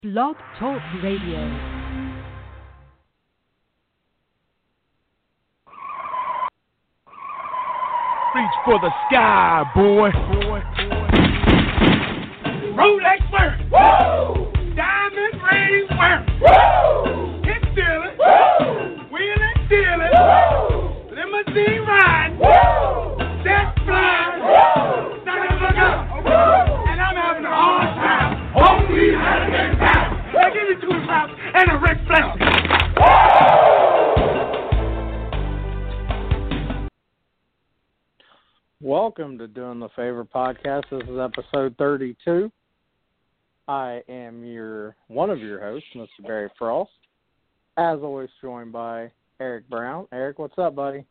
Blog Talk Radio. Reach for the sky, boy. Rolex work. Woo! Diamond ring work. Woo! Hit dealing. Woo! Wheeling dealing. Woo! Limousine ride. Woo! Jet flying. Woo! Sucker look up. Woo! And I'm having a hard time. Only having a time. Now give me 2 pounds and a Ric Flair. Welcome to Doing the Favor podcast. This is episode 32. I am one of your hosts, Mr. Barry Frost. As always, joined by Eric Brown. Eric, what's up, buddy?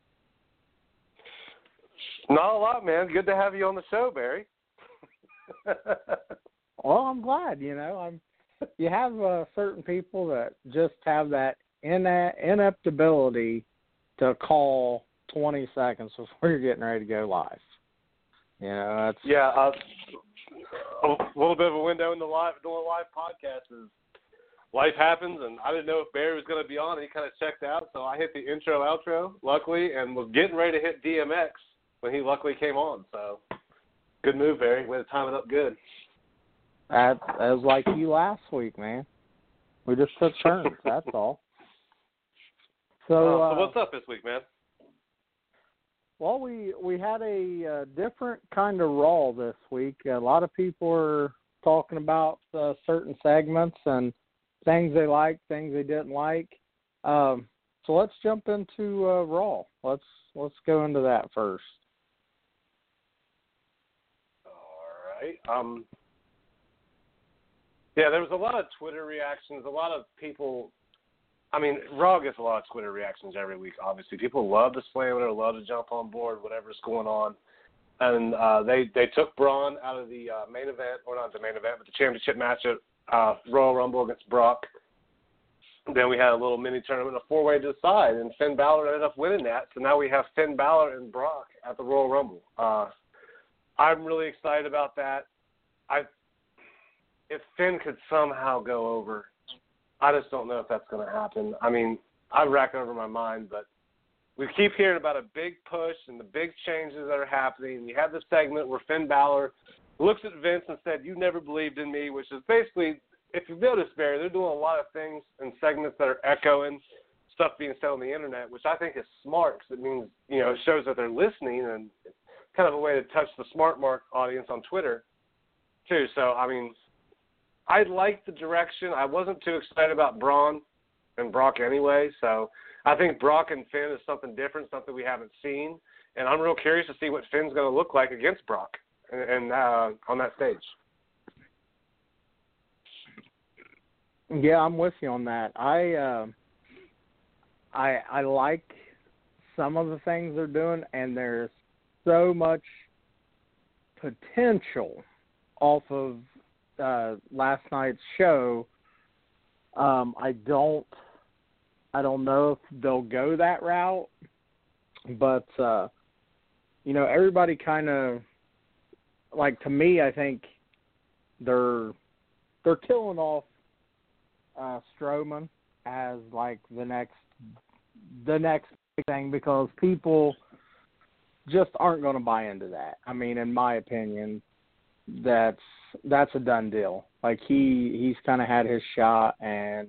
Not a lot, man. Good to have you on the show, Barry. Well, I'm glad. You have certain people that just have that inept ability to call 20 seconds before you're getting ready to go live. That's... Yeah, a little bit of a window in the doing a live podcast is life happens, and I didn't know if Barry was going to be on, and he kind of checked out, so I hit the intro, outro, luckily, and was getting ready to hit DMX when he luckily came on, so good move, Barry. Way to time it up good. That was like you last week, man. We just took turns, that's all. So what's up this week, man? Well, we had a different kind of Raw this week. A lot of people are talking about certain segments and things they liked, things they didn't like. So let's jump into Raw. Let's go into that first. All right. Yeah, there was a lot of Twitter reactions. A lot of people. I mean, Raw gets a lot of Twitter reactions every week, obviously. People love to slam it or love to jump on board, whatever's going on. And they took Braun out of the main event, or not the main event, but the championship match at Royal Rumble against Brock. Then we had a little mini tournament, a 4-way to decide, and Finn Balor ended up winning that. So now we have Finn Balor and Brock at the Royal Rumble. I'm really excited about that. If Finn could somehow go over, I just don't know if that's going to happen. I mean, I rack over my mind, but we keep hearing about a big push and the big changes that are happening. You have the segment where Finn Balor looks at Vince and said, "You never believed in me," which is basically, if you've noticed, Barry, they're doing a lot of things and segments that are echoing stuff being said on the internet, which I think is smart because it means, it shows that they're listening, and it's kind of a way to touch the smart mark audience on Twitter, too. So, I mean, I like the direction. I wasn't too excited about Braun and Brock anyway, so I think Brock and Finn is something different, something we haven't seen, and I'm real curious to see what Finn's going to look like against Brock and on that stage. Yeah, I'm with you on that. I like some of the things they're doing, and there's so much potential off of last night's show. I don't know if they'll go that route, but everybody kind of, like, to me, I think they're killing off Strowman as like the next big thing, because people just aren't going to buy into that. I mean, in my opinion, that's a done deal. Like, he's kind of had his shot, and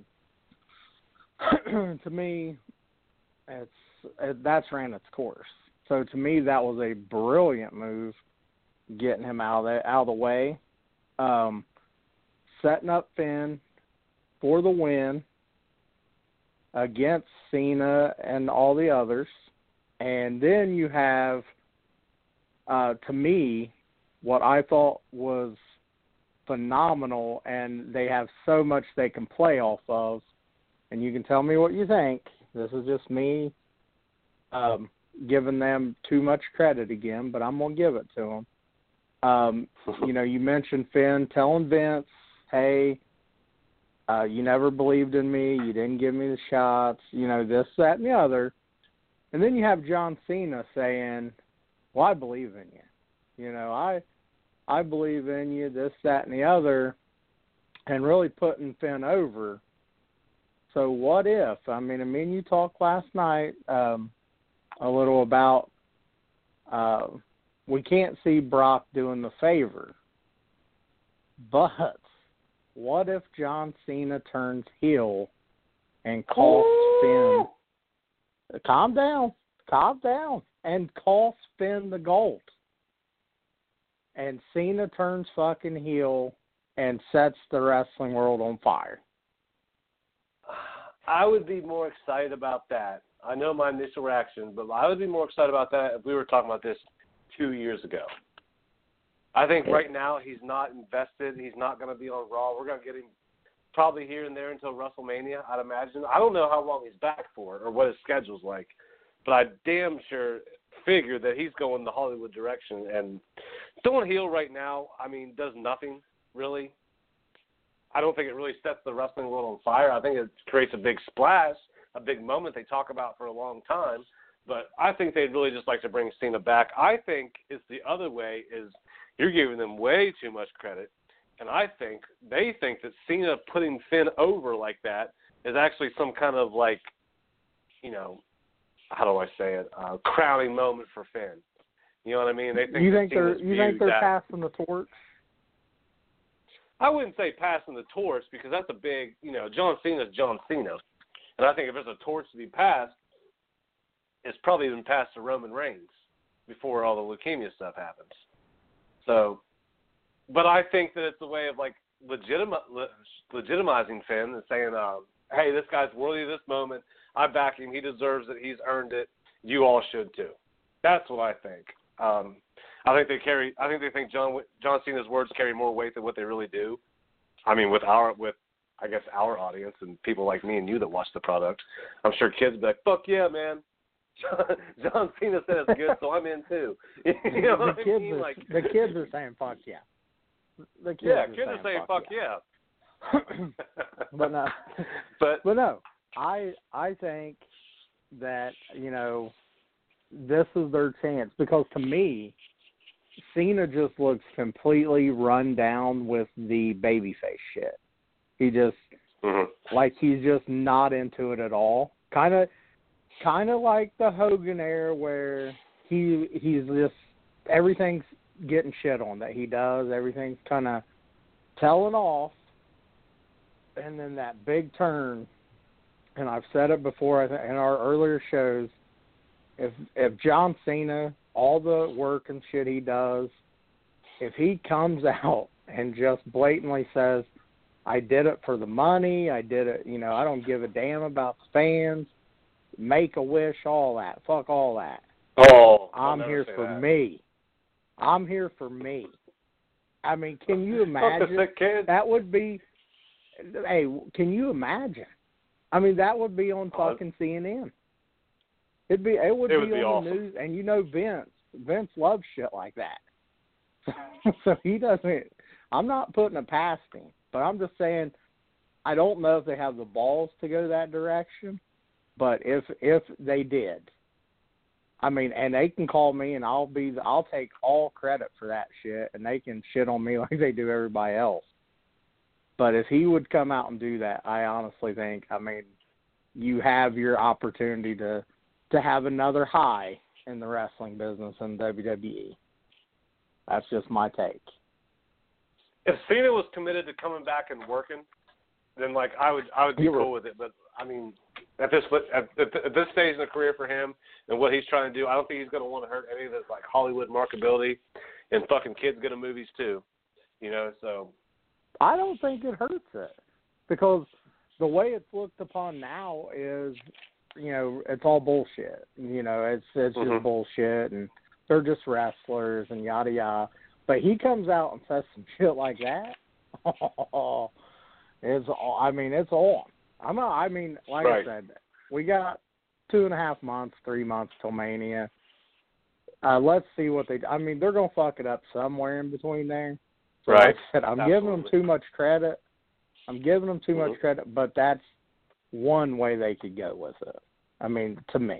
to me, that's ran its course. So to me, that was a brilliant move, getting him out of the way, setting up Finn for the win against Cena and all the others, and then you have, to me, what I thought was phenomenal, and they have so much they can play off of, and you can tell me what you think. This is just me giving them too much credit again, but I'm going to give it to them. You mentioned Finn telling Vince, "Hey, you never believed in me, you didn't give me the shots, this, that, and the other." And then you have John Cena saying, "Well, I believe in you. I believe in you, this, that, and the other." and really putting Finn over. So what if, I mean, you talked last night a little about we can't see Brock doing the favor, but what if John Cena turns heel and costs Finn? Calm down, and costs Finn the gold. And Cena turns fucking heel and sets the wrestling world on fire. I would be more excited about that. I know my initial reaction, but I would be more excited about that if we were talking about this 2 years ago. I think right now he's not invested. He's not going to be on Raw. We're going to get him probably here and there until WrestleMania, I'd imagine. I don't know how long he's back for or what his schedule's like, but I damn sure figure that he's going the Hollywood direction. And going heel right now, I mean, does nothing really. I don't think it really sets the wrestling world on fire. I think it creates a big splash, a big moment they talk about for a long time. But I think they'd really just like to bring Cena back. I think it's the other way is you're giving them way too much credit. And I think they think that Cena putting Finn over like that is actually some kind of like, you know, how do I say it, crowning moment for Finn. You know what I mean? They think you think they're passing the torch? I wouldn't say passing the torch because that's a big, you know, John Cena's John Cena. And I think if there's a torch to be passed, it's probably been passed to Roman Reigns before all the leukemia stuff happens. So, but I think that it's a way of like legitimizing Finn and saying, hey, this guy's worthy of this moment. I back him. He deserves it. He's earned it. You all should too. That's what I think. I think they think John Cena's words carry more weight than what they really do. I mean, with our audience and people like me and you that watch the product, I'm sure kids be like, "Fuck yeah, man! John Cena said it's good, so I'm in too." You know what I mean? Like the kids are saying, "Fuck yeah." Kids are saying, "Fuck yeah." But no, but no. I think that, you know, this is their chance because to me, Cena just looks completely run down with the babyface shit. He just like he's just not into it at all. Kind of like the Hogan era where he's just everything's getting shit on that he does. Everything's kind of telling off, and then that big turn. And I've said it before in our earlier shows. If John Cena, all the work and shit he does, if he comes out and just blatantly says, I did it for the money, I did it, you know, I don't give a damn about the fans, make a wish, all that, fuck all that. Oh, I'm here for me. I'm here for me. I mean, can you imagine? That would be, hey, can you imagine? I mean, that would be on fucking CNN. It would be on awesome. The news, and you know Vince loves shit like that. So he doesn't. I'm not putting it past him, but I'm just saying I don't know if they have the balls to go that direction. But if they did, I mean, and they can call me, and I'll take all credit for that shit, and they can shit on me like they do everybody else. But if he would come out and do that, I honestly think, I mean, you have your opportunity to have another high in the wrestling business in WWE. That's just my take. If Cena was committed to coming back and working, then like I would be cool with it. But I mean, at this stage in the career for him and what he's trying to do, I don't think he's going to want to hurt any of his like Hollywood marketability, and fucking kids go to movies too, you know. So I don't think it hurts it because the way it's looked upon now is, you know, it's all bullshit. You know, it's just bullshit, and they're just wrestlers and yada yada. But he comes out and says some shit like that. It's on. I said, we got 2.5 months, 3 months till Mania. Let's see what they do. I mean, they're gonna fuck it up somewhere in between there. So right. Like I said, I'm giving them too much credit. Much credit, but that's one way they could go with it. I mean, to me.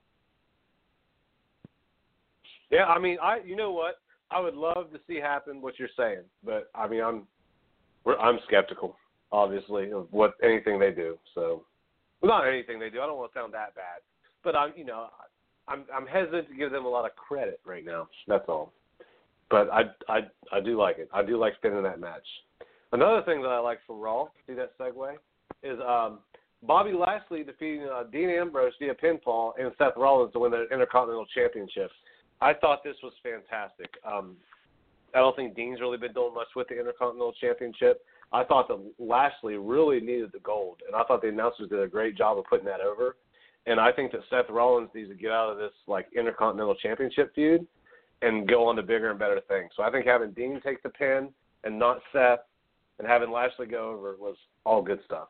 Yeah, I mean, you know what? I would love to see happen what you're saying, but I mean, I'm skeptical. obviously, of anything they do. So, well, not anything they do. I don't want to sound that bad, but I'm hesitant to give them a lot of credit right now. That's all. But I do like it. I do like spinning that match. Another thing that I like from Raw, see that segue, is Bobby Lashley defeating Dean Ambrose via pinfall and Seth Rollins to win the Intercontinental Championship. I thought this was fantastic. I don't think Dean's really been doing much with the Intercontinental Championship. I thought that Lashley really needed the gold, and I thought the announcers did a great job of putting that over. And I think that Seth Rollins needs to get out of this Intercontinental Championship feud and go on to bigger and better things. So I think having Dean take the pin and not Seth, and having Lashley go over was all good stuff.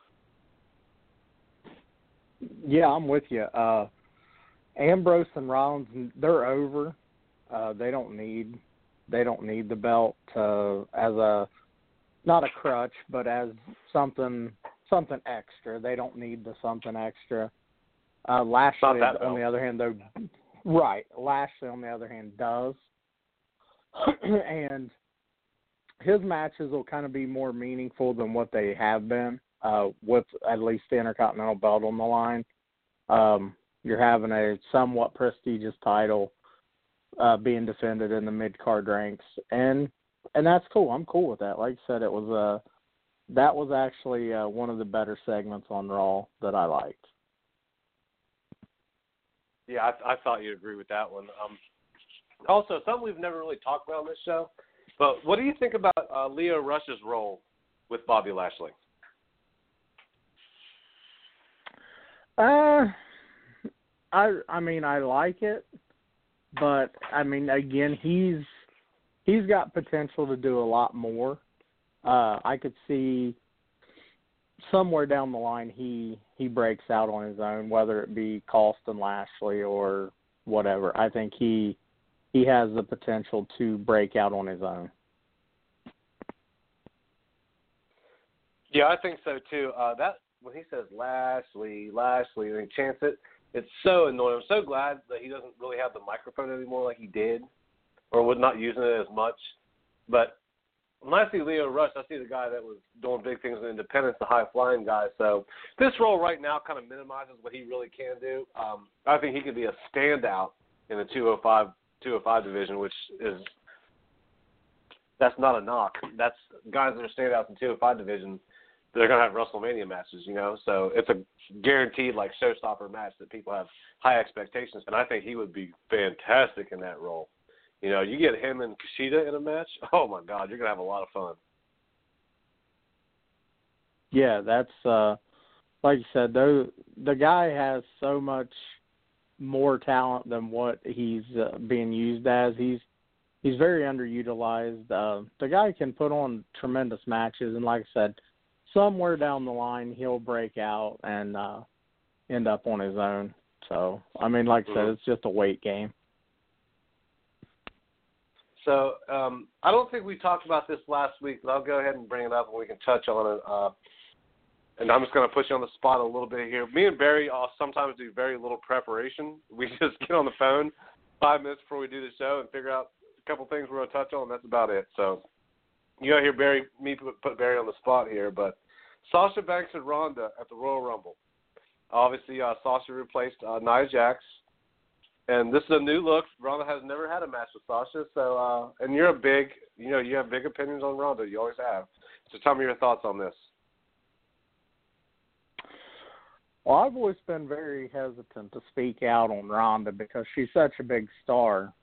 Yeah, I'm with you. Ambrose and Rollins, they're over. They don't need the belt as not a crutch, but as something extra. They don't need the something extra. Lashley, on the other hand, though, right? Lashley, on the other hand, does, and his matches will kind of be more meaningful than what they have been, with at least the Intercontinental belt on the line. You're having a somewhat prestigious title being defended in the mid-card ranks, and that's cool. I'm cool with that. Like I said, it was that was actually one of the better segments on Raw that I liked. Yeah, I thought you'd agree with that one. Also, something we've never really talked about on this show, but what do you think about Lio Rush's role with Bobby Lashley? I mean, I like it, but I mean, again, he's got potential to do a lot more. I could see somewhere down the line he breaks out on his own, whether it be Austin Lashley or whatever. I think he has the potential to break out on his own. Yeah, I think so too. That when he says Lashley, and he chants it, it's so annoying. I'm so glad that he doesn't really have the microphone anymore like he did, or was not using it as much. But when I see Lio Rush, I see the guy that was doing big things in independence, the high-flying guy. So this role right now kind of minimizes what he really can do. I think he could be a standout in the 205 division, which is that's not a knock. That's guys that are standouts in 205 division. They're going to have WrestleMania matches, So it's a guaranteed, showstopper match that people have high expectations. And I think he would be fantastic in that role. You get him and Kushida in a match, oh, my God, you're going to have a lot of fun. Yeah, that's, like you said, the guy has so much more talent than what he's being used as. He's very underutilized. The guy can put on tremendous matches, and like I said, somewhere down the line he'll break out and end up on his own. So, I mean, like I said, it's just a weight game. So I don't think we talked about this last week, but I'll go ahead and bring it up and we can touch on it. And I'm just going to put you on the spot a little bit here. Me and Barry sometimes do very little preparation. We just get on the phone 5 minutes before we do the show and figure out a couple things we're going to touch on, and that's about it. So you got to hear me put Barry on the spot here, but Sasha Banks and Ronda at the Royal Rumble. Obviously, Sasha replaced Nia Jax. And this is a new look. Ronda has never had a match with Sasha, so and you have big opinions on Ronda. You always have. So tell me your thoughts on this. Well, I've always been very hesitant to speak out on Ronda because she's such a big star.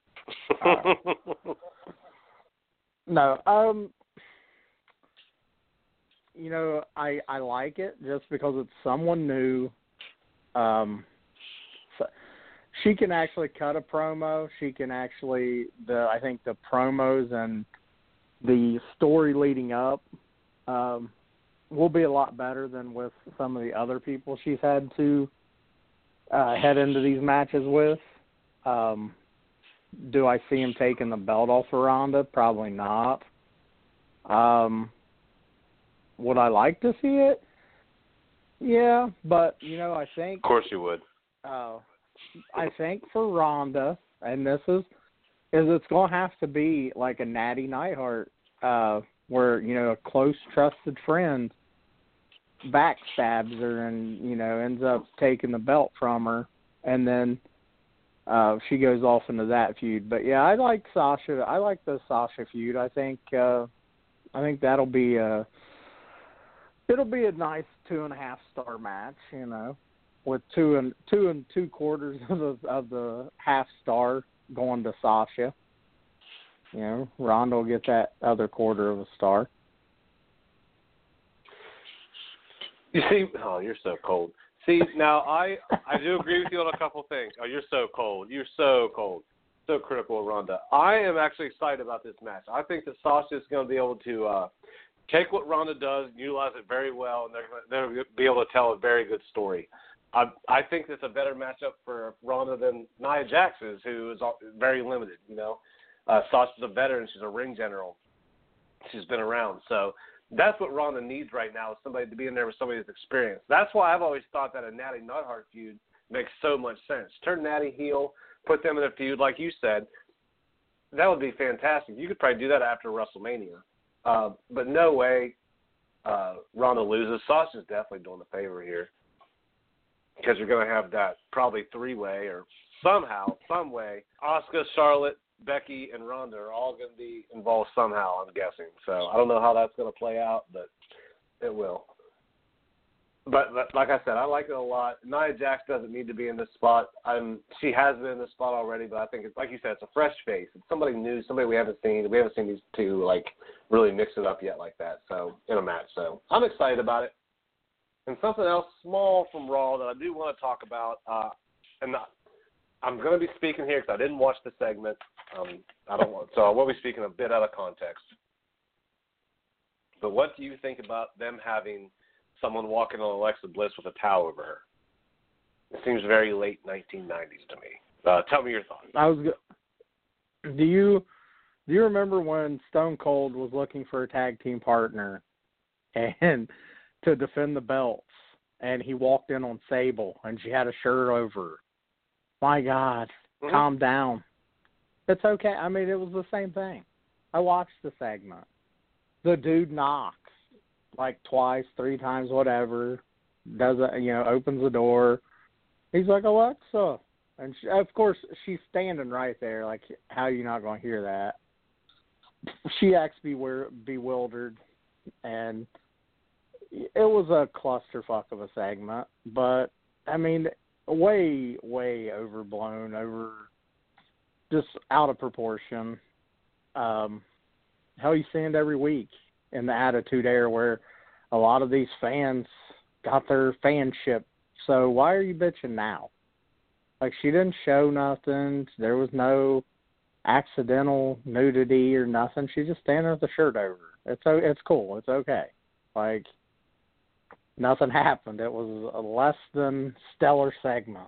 I like it just because it's someone new. She can actually cut a promo. She can actually, I think the promos and the story leading up will be a lot better than with some of the other people she's had to head into these matches with. Do I see him taking the belt off of Ronda? Probably not. Would I like to see it? Yeah, but, I think... Of course you would. I think for Ronda, and this is it's going to have to be like a Natty Neidhart, where, a close, trusted friend backstabs her and, ends up taking the belt from her. And then she goes off into that feud. But, yeah, I like Sasha. I like the Sasha feud. I think that'll be it'll be a nice 2.5-star match, with 2 2/4 of the half star going to Sasha. Ronda will get that other quarter of a star. You see, oh, you're so cold. See, now I do agree with you on a couple things. Oh, you're so cold. You're so cold. So critical of Ronda. I am actually excited about this match. I think that Sasha is going to be able to take what Ronda does and utilize it very well, and they're going to be able to tell a very good story. I think it's a better matchup for Ronda than Nia Jax is, who is very limited, Sasha's a veteran. She's a ring general. She's been around. So that's what Ronda needs right now, is somebody to be in there with somebody that's experienced. That's why I've always thought that a Natty Neidhart feud makes so much sense. Turn Natty heel, put them in a feud, like you said. That would be fantastic. You could probably do that after WrestleMania. But no way Ronda loses. Sasha's definitely doing the favor here, because you're going to have that probably 3-way or somehow, some way, Asuka, Charlotte, Becky, and Ronda are all going to be involved somehow, I'm guessing. So I don't know how that's going to play out, but it will. But like I said, I like it a lot. Nia Jax doesn't need to be in this spot. She has been in this spot already, but I think, it's like you said, it's a fresh face. It's somebody new, somebody we haven't seen. We haven't seen these two, really mix it up yet like that, so, in a match. So I'm excited about it. And something else small from Raw that I do want to talk about, and I'm going to be speaking here because I didn't watch the segment. So I will be speaking a bit out of context. But what do you think about them having someone walking on Alexa Bliss with a towel over her? It seems very late 1990s to me. Tell me your thoughts. Do you remember when Stone Cold was looking for a tag team partner and to defend the belts, and he walked in on Sable and she had a shirt over her? My God, calm down. It's okay. I mean, it was the same thing. I watched the segment. The dude knocks twice, 3 times, whatever. Does it, opens the door. He's like, Alexa. And of course, she's standing right there. How are you not going to hear that? She acts bewildered. And it was a clusterfuck of a segment. But, I mean, way, way overblown, just out of proportion. How you see it every week in the Attitude Era, where a lot of these fans got their fanship. So why are you bitching now? She didn't show nothing. There was no accidental nudity or nothing. She just standing with the shirt over. It's cool. It's okay. Nothing happened. It was a less than stellar segment.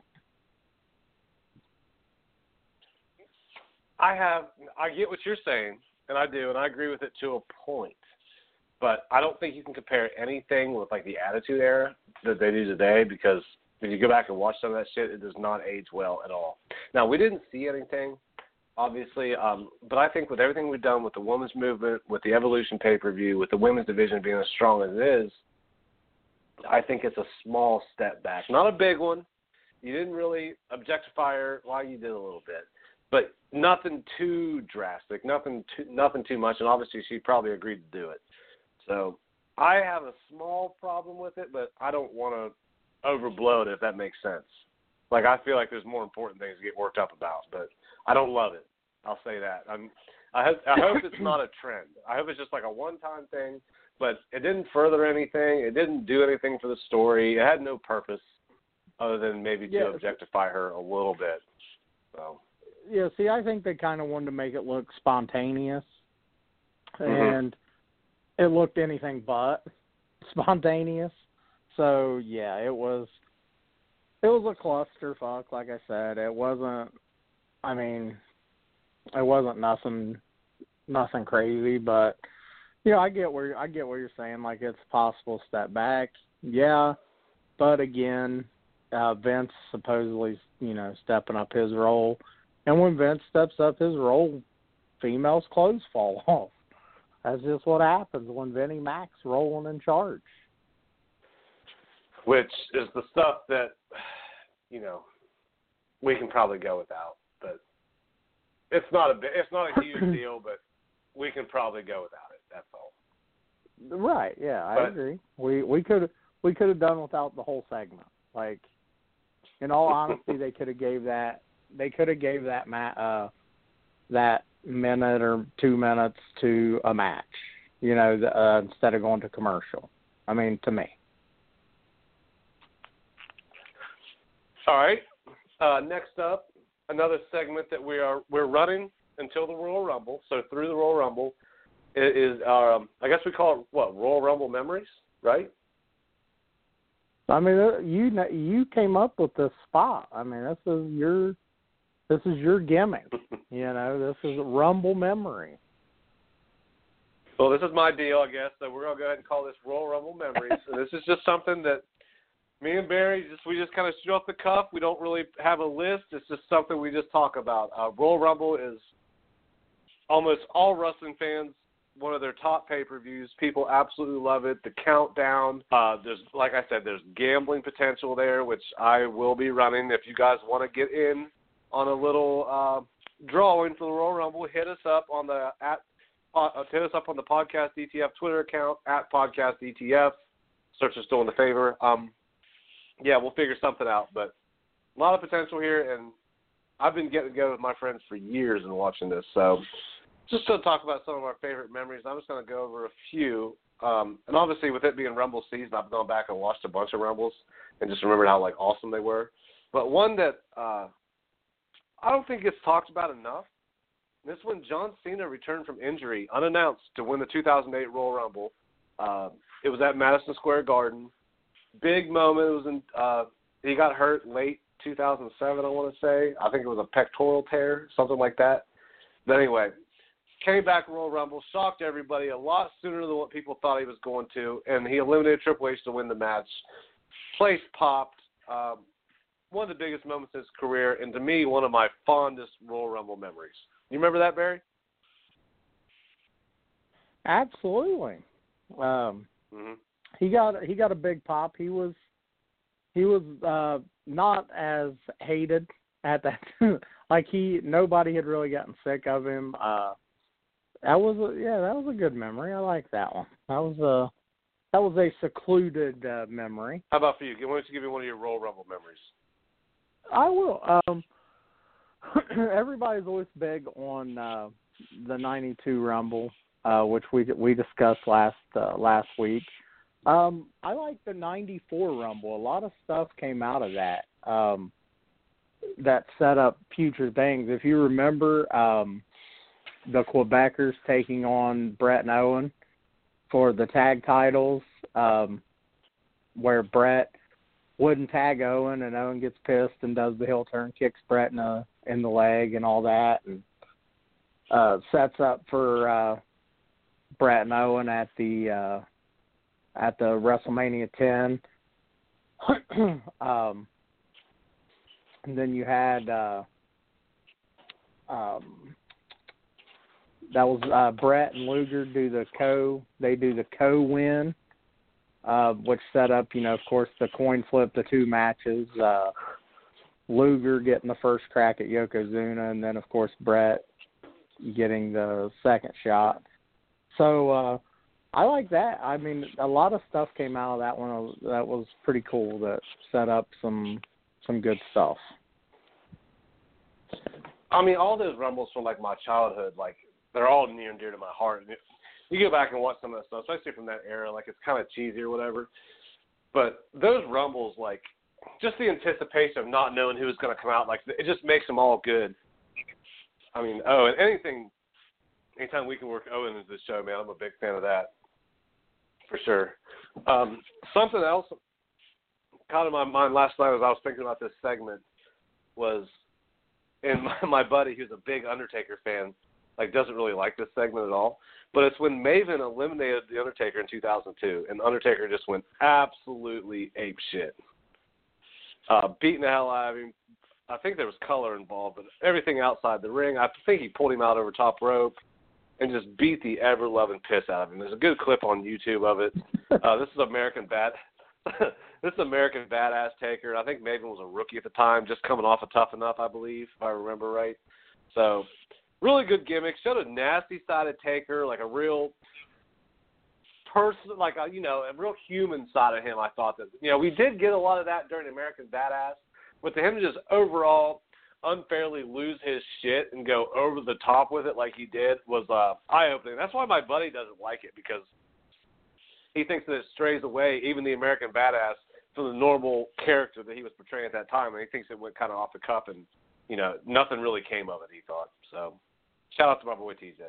I get what you're saying, and I do, and I agree with it to a point. But I don't think you can compare anything with the Attitude Era that they do today, because if you go back and watch some of that shit, it does not age well at all. Now, we didn't see anything, obviously, but I think with everything we've done with the women's movement, with the Evolution pay-per-view, with the women's division being as strong as it is, I think it's a small step back. Not a big one. You didn't really objectify her. Well, you did a little bit. But nothing too drastic, nothing too much, and obviously she probably agreed to do it. So I have a small problem with it, but I don't want to overblow it, if that makes sense. I feel like there's more important things to get worked up about, but I don't love it. I'll say that. I hope it's not a trend. I hope it's just a one-time thing, but it didn't further anything. It didn't do anything for the story. It had no purpose other than maybe to objectify her a little bit. So. Yeah, see, I think they kind of wanted to make it look spontaneous, and it looked anything but spontaneous. So, yeah, it was a clusterfuck, like I said. It wasn't nothing crazy, but, I get what you're saying. It's a possible step back. Yeah, but again, Vince supposedly, stepping up his role. And when Vince steps up his role, females' clothes fall off. That's just what happens when Vinnie Mac's rolling in charge. which is the stuff that, we can probably go without. But it's not a huge deal, but we can probably go without it. That's all. Right? Yeah, I agree. We could have done without the whole segment. Like, in all honesty, they could have gave that that minute or 2 minutes to a match, instead of going to commercial. I mean, to me. All right. Next up, another segment that we're running until the Royal Rumble. So through the Royal Rumble is I guess we call it what, Royal Rumble memories, right? I mean, you came up with this spot. I mean, this is your gimmick. This is a Rumble memory. Well, this is my deal, I guess. So we're gonna go ahead and call this Royal Rumble memories. So this is just something that me and Barry we just kind of shoot off the cuff. We don't really have a list. It's just something we just talk about. Royal Rumble is almost all wrestling fans, one of their top pay-per-views. People absolutely love it. The countdown. Like I said, there's gambling potential there, which I will be running. If you guys want to get in on a little drawing for the Royal Rumble, hit us up on the Podcast DTF Twitter account @Podcast DTF. Search us doing the favor. Yeah, we'll figure something out. But a lot of potential here, and I've been getting together with my friends for years and watching this. So just to talk about some of our favorite memories, I'm just going to go over a few. And obviously, with it being Rumble season, I've gone back and watched a bunch of Rumbles and just remembered how awesome they were. But one that I don't think gets talked about enough. This is when John Cena returned from injury unannounced to win the 2008 Royal Rumble. It was at Madison Square Garden. Big moment. It was he got hurt late 2007, I want to say. I think it was a pectoral tear, something like that. But anyway, came back Royal Rumble, shocked everybody a lot sooner than what people thought he was going to, and he eliminated Triple H to win the match. Place popped. One of the biggest moments of his career, and to me, one of my fondest Royal Rumble memories. You remember that, Barry? Absolutely. He got a big pop. He was not as hated at that. Nobody had really gotten sick of him. That was a good memory. I like that one. That was a secluded memory. How about for you? Why don't you give me one of your Royal Rumble memories? I will. Everybody's always big on the '92 Rumble, which we discussed last week. I like the '94 Rumble. A lot of stuff came out of that that set up future things. If you remember, the Quebecers taking on Brett and Owen for the tag titles, where Brett wouldn't tag Owen, and Owen gets pissed and does the heel turn, kicks Brett in the leg and all that, and sets up for Brett and Owen at the WrestleMania 10. And then you had that was Brett and Luger do the co-win, which set up, of course, the coin flip, the two matches. Luger getting the first crack at Yokozuna, and then, of course, Brett getting the second shot. So I like that. I mean, a lot of stuff came out of that one that was pretty cool, that set up some good stuff. I mean, all those Rumbles from, my childhood, they're all near and dear to my heart. And you go back and watch some of that stuff, especially from that era, it's kind of cheesy or whatever. But those Rumbles, just the anticipation of not knowing who was going to come out, it just makes them all good. I mean, and anytime we can work Owen into the show, man, I'm a big fan of that, for sure. Something else caught in my mind last night as I was thinking about this segment was, and my buddy, who's a big Undertaker fan, doesn't really like this segment at all, but it's when Maven eliminated The Undertaker in 2002, and The Undertaker just went absolutely apeshit. Beating the hell out of him. I think there was color involved, but everything outside the ring, I think he pulled him out over top rope and just beat the ever-loving piss out of him. There's a good clip on YouTube of it. This is American This is American Badass Taker. I think Maven was a rookie at the time, just coming off of Tough Enough, I believe, if I remember right. So, really good gimmick. Showed a nasty side of Taker, like a real person, like a real human side of him. I thought that we did get a lot of that during American Badass, but to him to just overall unfairly lose his shit and go over the top with it like he did was eye-opening. That's why my buddy doesn't like it, because he thinks that it strays away, even the American Badass, from the normal character that he was portraying at that time, and he thinks it went kind of off the cuff, and nothing really came of it, he thought. So shout out to my boy TJ.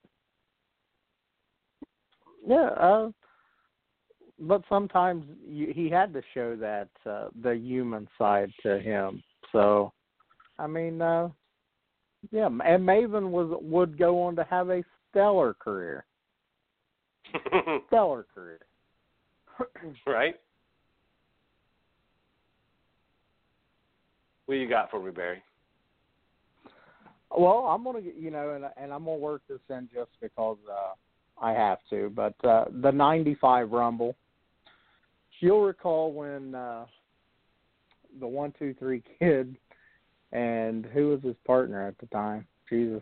Yeah, but sometimes he had to show that the human side to him. So, I mean, yeah, and Maven would go on to have a stellar career. Stellar career. Right? What you got for me, Barry? Well, I'm gonna, and I'm gonna work this in just because I have to. But the '95 Rumble, you'll recall when the 1-2-3 Kid, and who was his partner at the time? Jesus.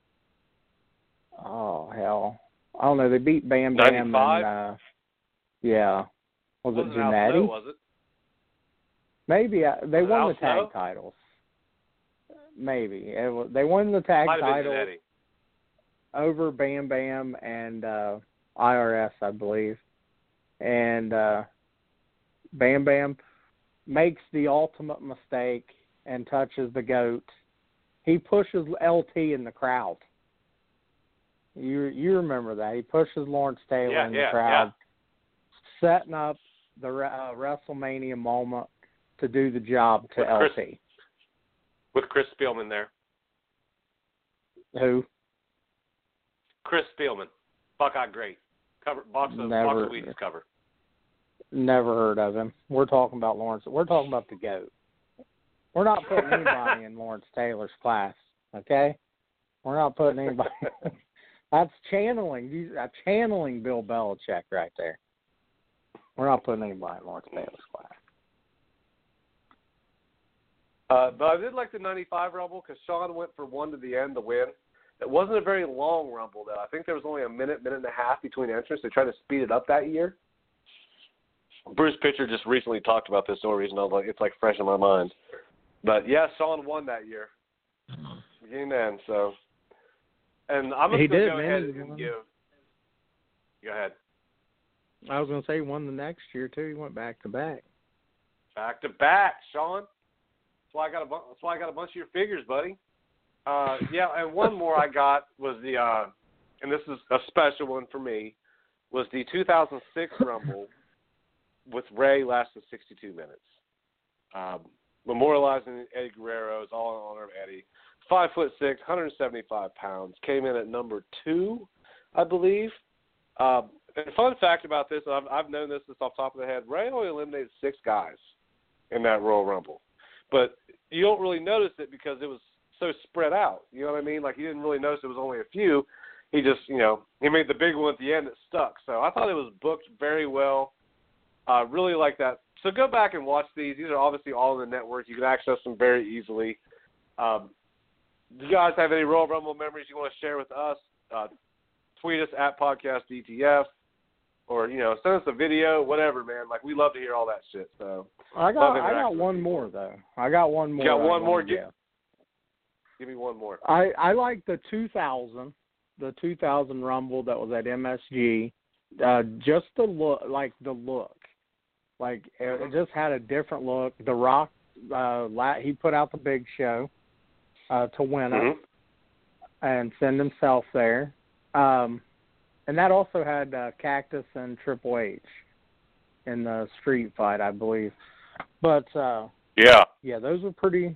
Oh hell, I don't know. They beat Bam Bam 95? and yeah, was it Al Jannetty? Snow, was it? Maybe they Was it won Al the tag Snow? titles. Maybe they won the tag Might have been titles Jannetty. over Bam Bam and IRS, I believe. And Bam Bam makes the ultimate mistake and touches the GOAT. He pushes LT in the crowd. You remember that. He pushes Lawrence Taylor in the crowd, setting up the WrestleMania moment to do the job to LT. With Chris Spielman there. Who? Chris Spielman. Buckeye Great. Box of Wheaties cover. Never heard of him. We're talking about Lawrence. We're talking about the GOAT. We're not putting anybody in Lawrence Taylor's class, okay? We're not putting anybody. That's channeling. Channeling Bill Belichick right there. We're not putting anybody in Lawrence Taylor's class. But I did like the 95 Rumble because Sean went for one to the end to win. It wasn't a very long Rumble, though. I think there was only a minute and a half between entrants. They tried to speed it up that year. Bruce Pitcher just recently talked about this for a reason. I was like, it's like fresh in my mind. But, yeah, Sean won that year. Beginning to end, so. And I'm going to go ahead and give. Go ahead. I was going to say he won the next year, too. He went back-to-back. Back-to-back, Sean. That's why I got a bunch of your figures, buddy. Yeah, and one more I got was the, and this is a special one for me, was the 2006 Rumble with Ray lasted 62 minutes. Memorializing Eddie Guerrero's all in honor of Eddie. 5'6", 175 pounds. Came in at number 2, I believe. And a fun fact about this, I've known this off the top of the head, Ray only eliminated 6 guys in that Royal Rumble. But you don't really notice it because it was so spread out. You know what I mean? Like, you didn't really notice it was only a few. He just, he made the big one at the end that stuck. So I thought it was booked very well. Really like that. So go back and watch these. These are obviously all on the network. You can access them very easily. Do you guys have any Royal Rumble memories you want to share with us? Tweet us at PodcastDTF. Or, send us a video, whatever, man. Like, we love to hear all that shit. So I got one more, though. I got one more. You got one more? Give me one more. I like the 2000 Rumble that was at MSG. Just the look. Like, it just had a different look. The Rock, he put out the Big Show to win it and send himself there. And that also had Cactus and Triple H in the street fight, I believe. But yeah, those were pretty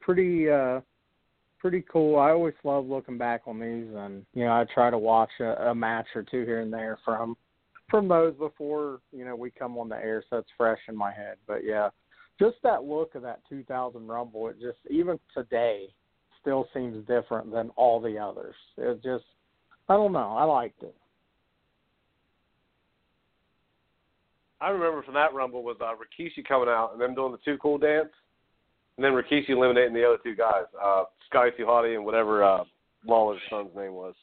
cool. I always love looking back on these, and I try to watch a match or two here and there from those before we come on the air, so it's fresh in my head. But yeah, just that look of that 2000 Rumble, it just even today still seems different than all the others. It just, I don't know, I liked it. I remember from that Rumble was Rikishi coming out and them doing the Too Cool dance, and then Rikishi eliminating the other two guys, Scotty 2 Hotty and whatever Lawler's son's name was.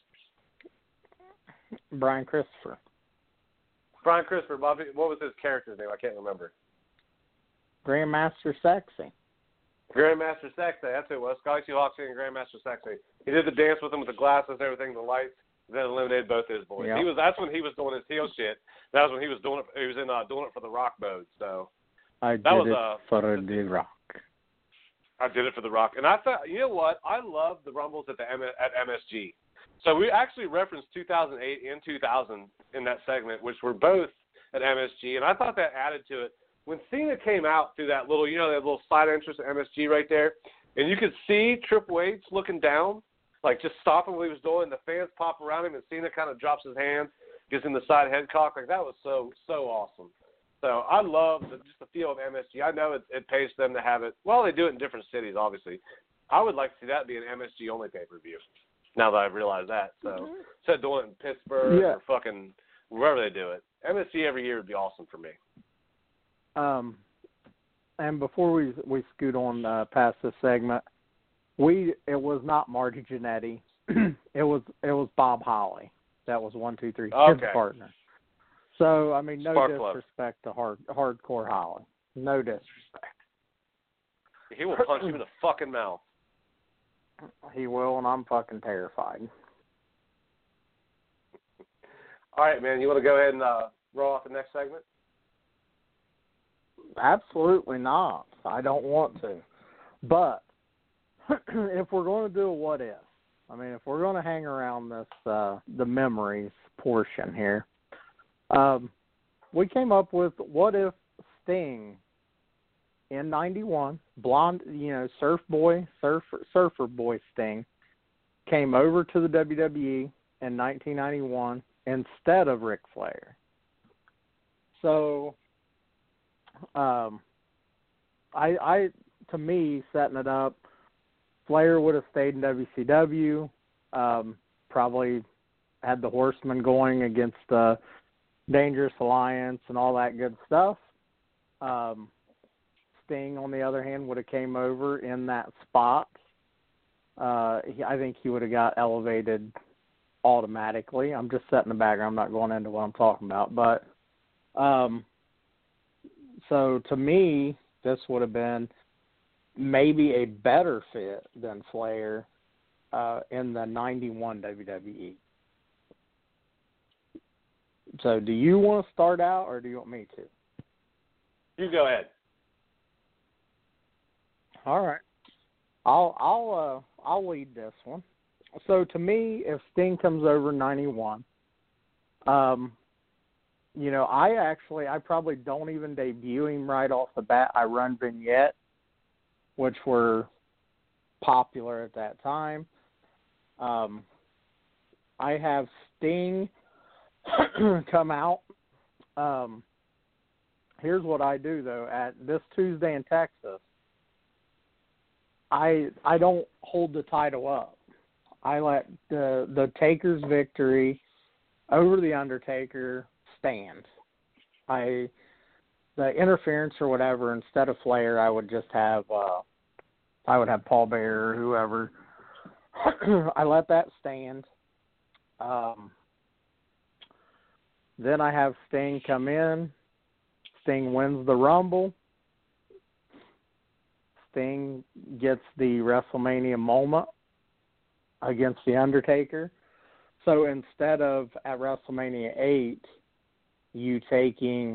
Brian Christopher. Brian Christopher. Bobby, what was his character's name? I can't remember. Grandmaster Sexy. Grandmaster Sexy. That's who it was. Scotty 2 Hotty and Grandmaster Sexy. He did the dance with him with the glasses and everything, the lights. Then eliminated both his boys. Yep. That's when he was doing his heel shit. That was when he was doing it. He was in doing it for the Rock mode. So I did it for the Rock. I did it for the Rock, and I thought, you know what? I love the Rumbles at MSG. So we actually referenced 2008 and 2000 in that segment, which were both at MSG, and I thought that added to it. When Cena came out through that little, that little side entrance at MSG right there, and you could see Triple H looking down. Like, just stopping what he was doing, the fans pop around him, and Cena kind of drops his hands, gives him the side head cock. Like, that was so awesome. So I love just the feel of MSG. I know it pays them to have it. Well, they do it in different cities, obviously. I would like to see that be an MSG-only pay-per-view, now that I've realized that. So instead of doing it in Pittsburgh or fucking wherever they do it, MSG every year would be awesome for me. And before we scoot on past this segment, it was not Marty Jannetty. it was Bob Holly. That was 1, 2, 3, his partner. So I mean, no Spark disrespect to hardcore Holly. No disrespect. He will punch you in the fucking mouth. He will, and I'm fucking terrified. All right, man. You want to go ahead and roll off the next segment? Absolutely not. I don't want to. But if we're going to do a what if, I mean, if we're going to hang around this the memories portion here, we came up with what if Sting in '91, blonde, surfer boy Sting, came over to the WWE in 1991 instead of Ric Flair. So, to me, setting it up, Flair would have stayed in WCW, probably had the Horsemen going against the Dangerous Alliance and all that good stuff. Sting, on the other hand, would have came over in that spot. I think he would have got elevated automatically. I'm just setting the background. I'm not going into what I'm talking about. But so to me, this would have been maybe a better fit than Flair in the 91 WWE. So do you want to start out or do you want me to? You go ahead. All right. I'll lead this one. So to me, if Sting comes over 91, I probably don't even debut him right off the bat. I run vignettes, which were popular at that time. I have Sting come out. Here's what I do, though. At this Tuesday in Texas, I don't hold the title up. I let the Taker's victory over the Undertaker stand. The interference or whatever, instead of Flair, I would just have Paul Bearer or whoever. I let that stand. Then I have Sting come in. Sting wins the Rumble. Sting gets the WrestleMania moment against The Undertaker. So instead of at WrestleMania 8, you taking,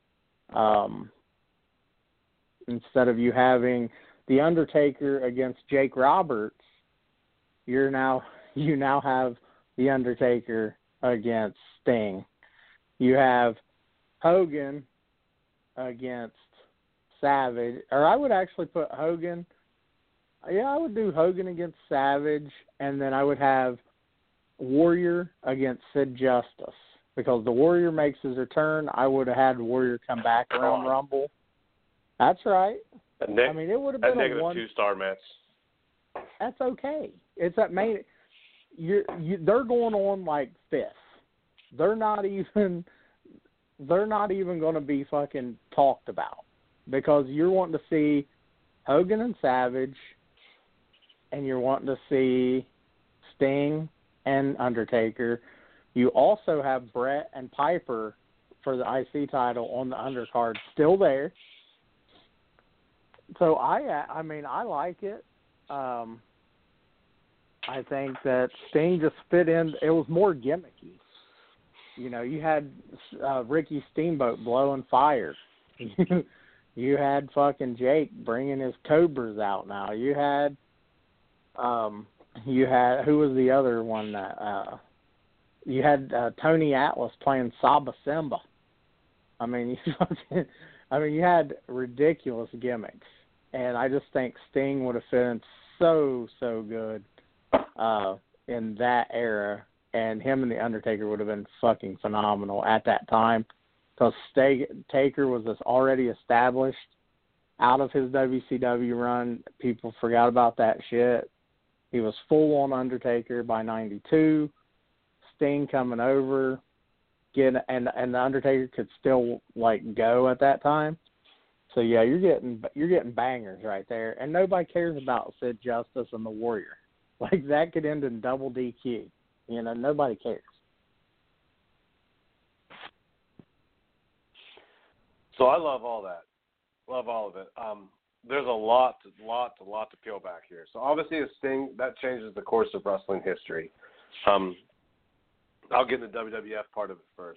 instead of you having The Undertaker against Jake Roberts, you now have The Undertaker against Sting. You have Hogan against Savage, or I would actually put Hogan. Yeah, I would do Hogan against Savage, and then I would have Warrior against Sid Justice, because the Warrior makes his return. I would have had Warrior come back around Rumble. That's right. It would have been a -2-star match. That's okay. It's that main. They're going on like fifth. They're not even. they're not even going to be fucking talked about because you're wanting to see Hogan and Savage, and you're wanting to see Sting and Undertaker. You also have Brett and Piper for the IC title on the undercard still there. So I mean, I like it. I think that Sting just fit in. It was more gimmicky. You know, you had Ricky Steamboat blowing fire. You had fucking Jake bringing his Cobras out now. You had who was the other one that you had Tony Atlas playing Saba Simba. I mean, you had ridiculous gimmicks, and I just think Sting would have fit in so good in that era, and him and the Undertaker would have been fucking phenomenal at that time. Because Taker was already established out of his WCW run. People forgot about that shit. He was full-on Undertaker by 92. Sting coming over. And the Undertaker could still, like, go at that time. So, yeah, you're getting bangers right there. And nobody cares about Sid Justice and the Warrior. Like, that could end in double DQ. You know, nobody cares. So I love all that. Love all of it. There's a lot to peel back here. So obviously a Sting, that changes the course of wrestling history. I'll get into the WWF part of it first.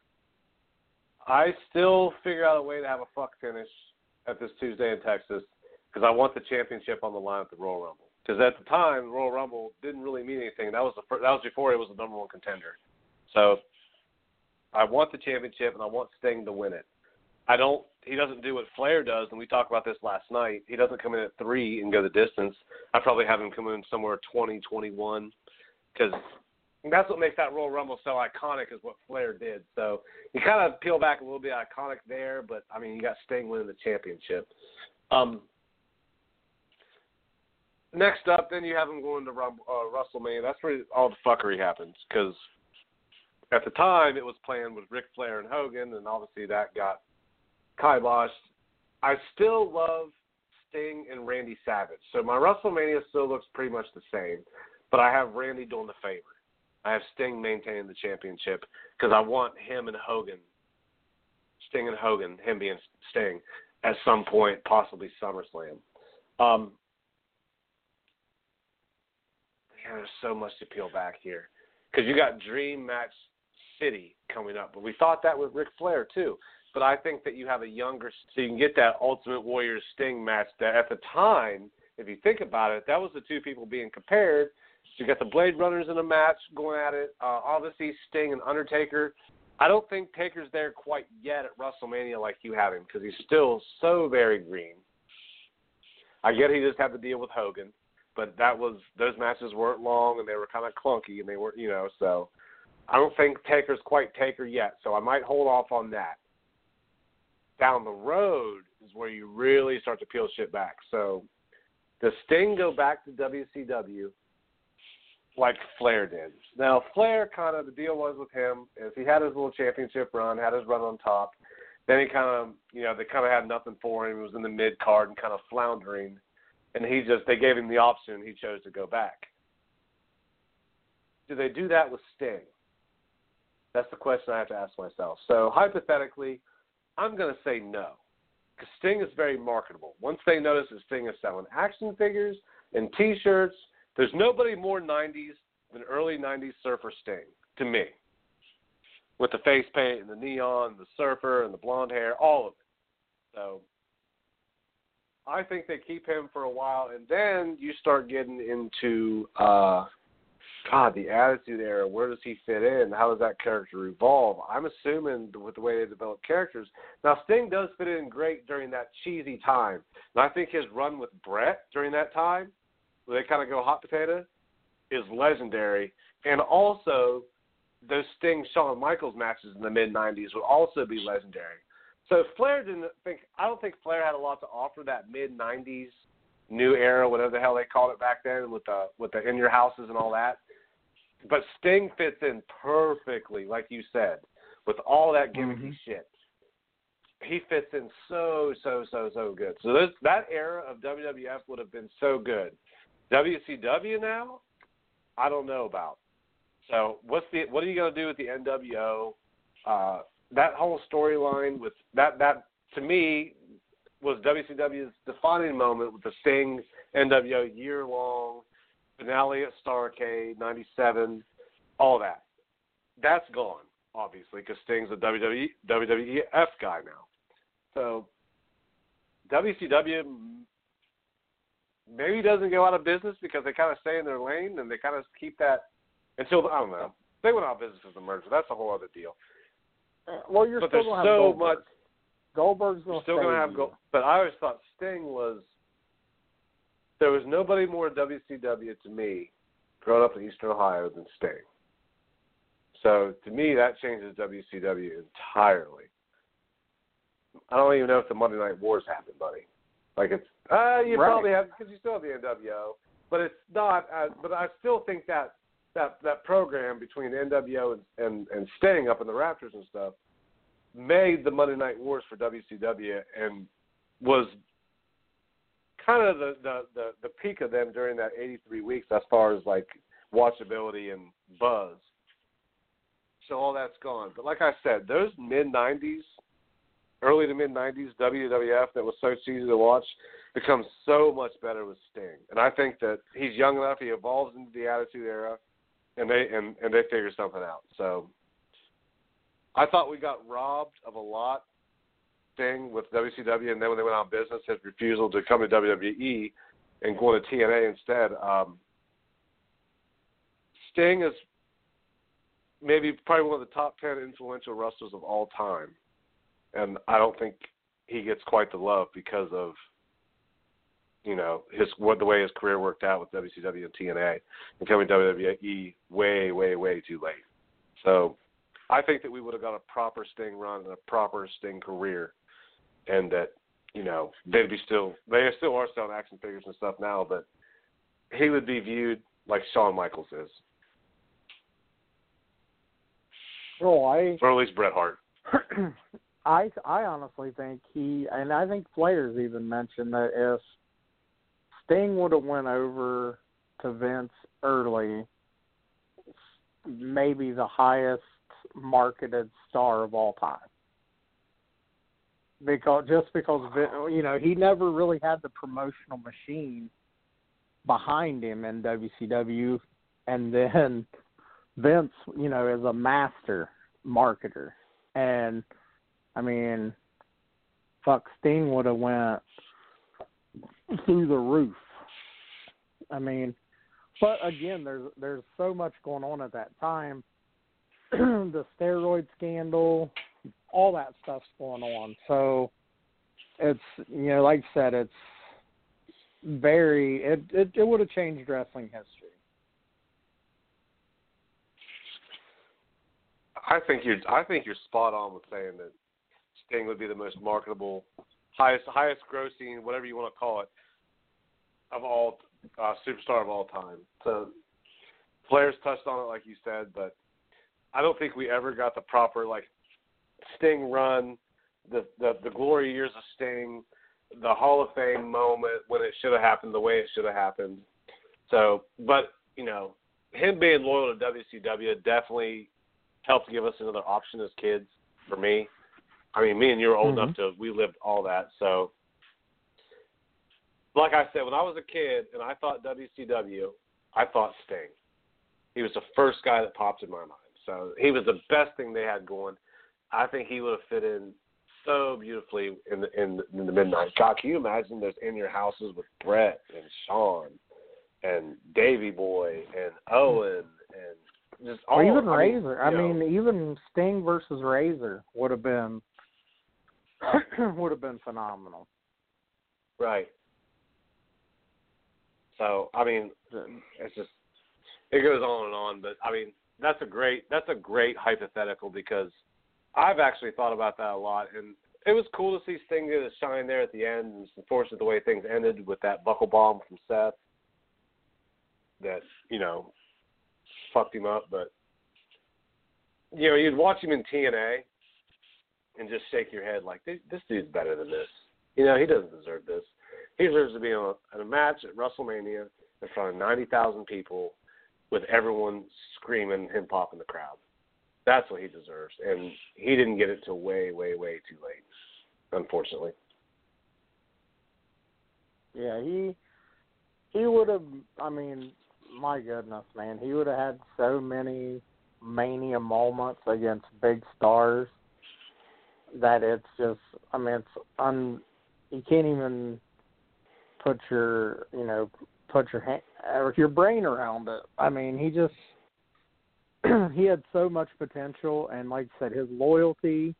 I still figure out a way to have a fuck finish at this Tuesday in Texas because I want the championship on the line at the Royal Rumble. Because at the time, the Royal Rumble didn't really mean anything. That was before it was the number one contender. So I want the championship and I want Sting to win it. He doesn't do what Flair does, and we talked about this last night. He doesn't come in at 3 and go the distance. I'd probably have him come in somewhere 20, 21, because that's what makes that Royal Rumble so iconic is what Flair did. So you kind of peel back a little bit iconic there, but, I mean, you got Sting winning the championship. Next up, then you have him going to WrestleMania. That's where all the fuckery happens, because at the time it was planned with Ric Flair and Hogan, and obviously that got kiboshed. I still love Sting and Randy Savage. So my WrestleMania still looks pretty much the same, but I have Randy doing the favor. I have Sting maintaining the championship because I want him and Hogan, Sting and Hogan, him being Sting, at some point, possibly SummerSlam. There's so much to peel back here because you got Dream Match City coming up, but we thought that with Ric Flair too. But I think that you have a younger, so you can get that Ultimate Warrior Sting match that at the time, if you think about it, that was the two people being compared. So you got the Blade Runners in a match going at it. Obviously, Sting and Undertaker. I don't think Taker's there quite yet at WrestleMania like you have him because he's still so very green. I get he just had to deal with Hogan, but those matches weren't long and they were kind of clunky and they weren't, so I don't think Taker's quite Taker yet. So I might hold off on that. Down the road is where you really start to peel shit back. So does Sting go back to WCW like Flair did? Now, Flair the deal was with him is he had his little championship run, had his run on top. Then he they kind of had nothing for him. He was in the mid-card and kind of floundering. And they gave him the option and he chose to go back. Do they do that with Sting? That's the question I have to ask myself. So hypothetically, I'm going to say no, because Sting is very marketable. Once they notice that Sting is selling action figures and T-shirts, there's nobody more 90s than early 90s Surfer Sting, to me, with the face paint and the neon, the surfer and the blonde hair, all of it. So I think they keep him for a while, and then you start getting into the Attitude Era. Where does he fit in? How does that character evolve? I'm assuming with the way they develop characters. Now, Sting does fit in great during that cheesy time. And I think his run with Brett during that time, where they kind of go hot potato, is legendary. And also, those Sting-Shawn Michaels matches in the mid-'90s would also be legendary. So I don't think Flair had a lot to offer that mid-'90s new era, whatever the hell they called it back then, with the in-your-houses and all that. But Sting fits in perfectly, like you said, with all that gimmicky shit. He fits in so good. So that era of WWF would have been so good. WCW now, I don't know about. So what are you going to do with the NWO? That whole storyline with that to me was WCW's defining moment with the Sting NWO year-long finale at Starrcade, 97, all that. That's gone, obviously, because Sting's a WWF guy now. So WCW maybe doesn't go out of business because they kind of stay in their lane and they kind of keep that until, I don't know. They went out of business as a merger. That's a whole other deal. Well, you're still going to have Goldberg. Goldberg's going to still going to have Goldberg. But I always thought Sting was, there was nobody more WCW to me growing up in Eastern Ohio than Sting. So to me, that changes WCW entirely. I don't even know if the Monday Night Wars happened, buddy. Like it's, you probably have, because you still have the NWO, but it's not. But I still think that program between the NWO and Sting up in the Raptors and stuff made the Monday Night Wars for WCW and was kind of the peak of them during that 83 weeks as far as like watchability and buzz. So all that's gone. But like I said, those mid-90s, early to mid-90s WWF that was so easy to watch becomes so much better with Sting. And I think that he's young enough, he evolves into the Attitude Era, and they figure something out. So I thought we got robbed of a lot, Sting with WCW, and then when they went out of business, his refusal to come to WWE and go to TNA instead. Sting is maybe probably one of the top 10 influential wrestlers of all time. And I don't think he gets quite the love because of, you know, the way his career worked out with WCW and TNA and coming to WWE way too late. So I think that we would have got a proper Sting run and a proper Sting career, and that, you know, they still are selling action figures and stuff now, but he would be viewed like Shawn Michaels is. Or at least Bret Hart. I honestly think and I think Flair's even mentioned that if Sting would have went over to Vince early, maybe the highest marketed star of all time. Because you know, he never really had the promotional machine behind him in WCW, and then Vince, you know, is a master marketer. And I mean, Sting would have went through the roof. I mean, but again, there's so much going on at that time. The steroid scandal, all that stuff's going on. So it's, you know, like I said, it's it would have changed wrestling history. I think you're spot on with saying that Sting would be the most marketable, highest grossing, whatever you want to call it, of all superstar of all time. So Flair's touched on it, like you said, but I don't think we ever got the proper like Sting run, the glory years of Sting, the Hall of Fame moment when it should have happened the way it should have happened. So, but you know, him being loyal to WCW definitely helped give us another option as kids. For me, I mean, me and you were old enough we lived all that. So, like I said, when I was a kid and I thought WCW, I thought Sting. He was the first guy that popped in my mind. So he was the best thing they had going. I think he would have fit in so beautifully in the midnight. God, can you imagine those in your houses with Brett and Sean and Davey Boy and Owen and just all. Or even Razor. I mean, even Sting versus Razor would have been phenomenal. Right. So I mean, it's just it goes on and on. But I mean, that's a great hypothetical because I've actually thought about that a lot, and it was cool to see Sting get a shine there at the end. And it's unfortunate the way things ended with that buckle bomb from Seth that, you know, fucked him up. But you know, you'd watch him in TNA and just shake your head like, this dude's better than this. You know, he doesn't deserve this. He deserves to be in a match at WrestleMania in front of 90,000 people with everyone screaming, him popping the crowd. That's what he deserves. And he didn't get it till way, way, way too late, unfortunately. Yeah, he would have, I mean, my goodness, man, he would have had so many Mania moments against big stars that it's just, I mean, you can't even put your hand or your brain around it. I mean, he just, he had so much potential, and like I said, his loyalty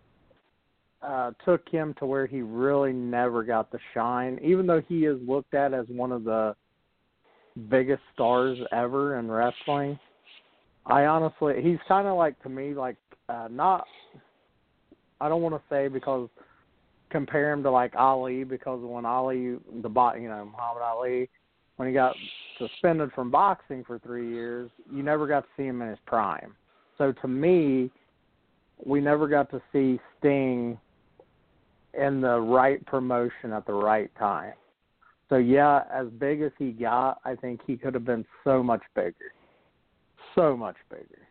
took him to where he really never got the shine, even though he is looked at as one of the biggest stars ever in wrestling. I honestly, he's kind of like, to me, like, not, I don't want to say because compare him to like Ali, because when Ali, Muhammad Ali, when he got suspended from boxing for 3 years, you never got to see him in his prime. So to me, we never got to see Sting in the right promotion at the right time. So yeah, as big as he got, I think he could have been so much bigger. So much bigger.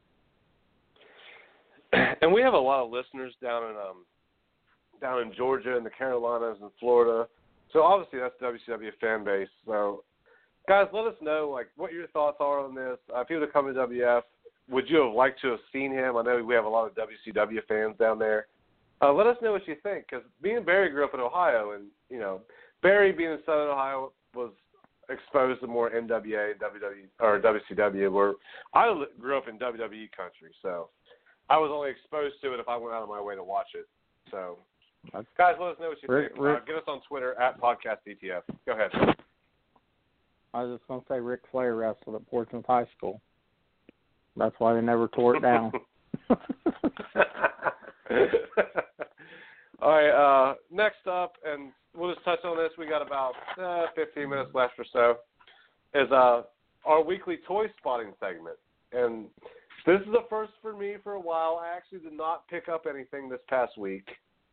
And we have a lot of listeners down in Georgia and the Carolinas and Florida. So obviously that's WCW fan base. So guys, let us know like what your thoughts are on this. If you were to come to WF, would you have liked to have seen him? I know we have a lot of WCW fans down there. Let us know what you think, because me and Barry grew up in Ohio, and you know, Barry being in Southern Ohio was exposed to more NWA, WCW, where I grew up in WWE country, so I was only exposed to it if I went out of my way to watch it. So, guys, let us know what you think. Get us on Twitter at PodcastDTF. Go ahead. I was just going to say Ric Flair wrestled at Portsmouth High School. That's why they never tore it down. All right, next up, and we'll just touch on this. We got about 15 minutes left or so, is our weekly toy spotting segment. And this is the first for me for a while. I actually did not pick up anything this past week,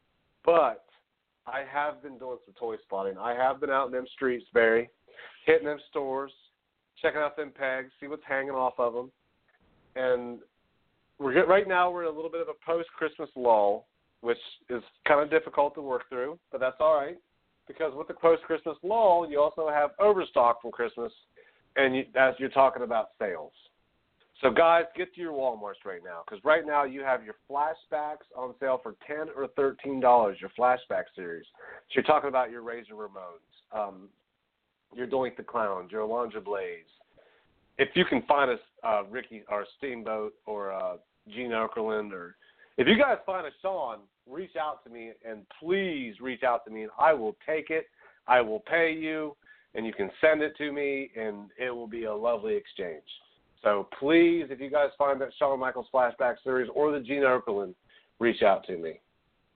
but I have been doing some toy spotting. I have been out in them streets, Barry, hitting them stores, checking out them pegs, see what's hanging off of them. And right now we're in a little bit of a post-Christmas lull, which is kind of difficult to work through, but that's all right, because with the post-Christmas lull, you also have overstock from Christmas, and as you're talking about sales. So, guys, get to your Walmarts right now, because right now you have your flashbacks on sale for $10 or $13, your flashback series. So you're talking about your Razor Ramones, your Doink the Clowns, your Alondra Blaze. If you can find a Ricky or Steamboat or Gene Okerlund, or if you guys find a Sean, reach out to me, and please reach out to me, and I will take it. I will pay you, and you can send it to me, and it will be a lovely exchange. So please, if you guys find that Shawn Michaels flashback series or the Gene Okerlund, reach out to me.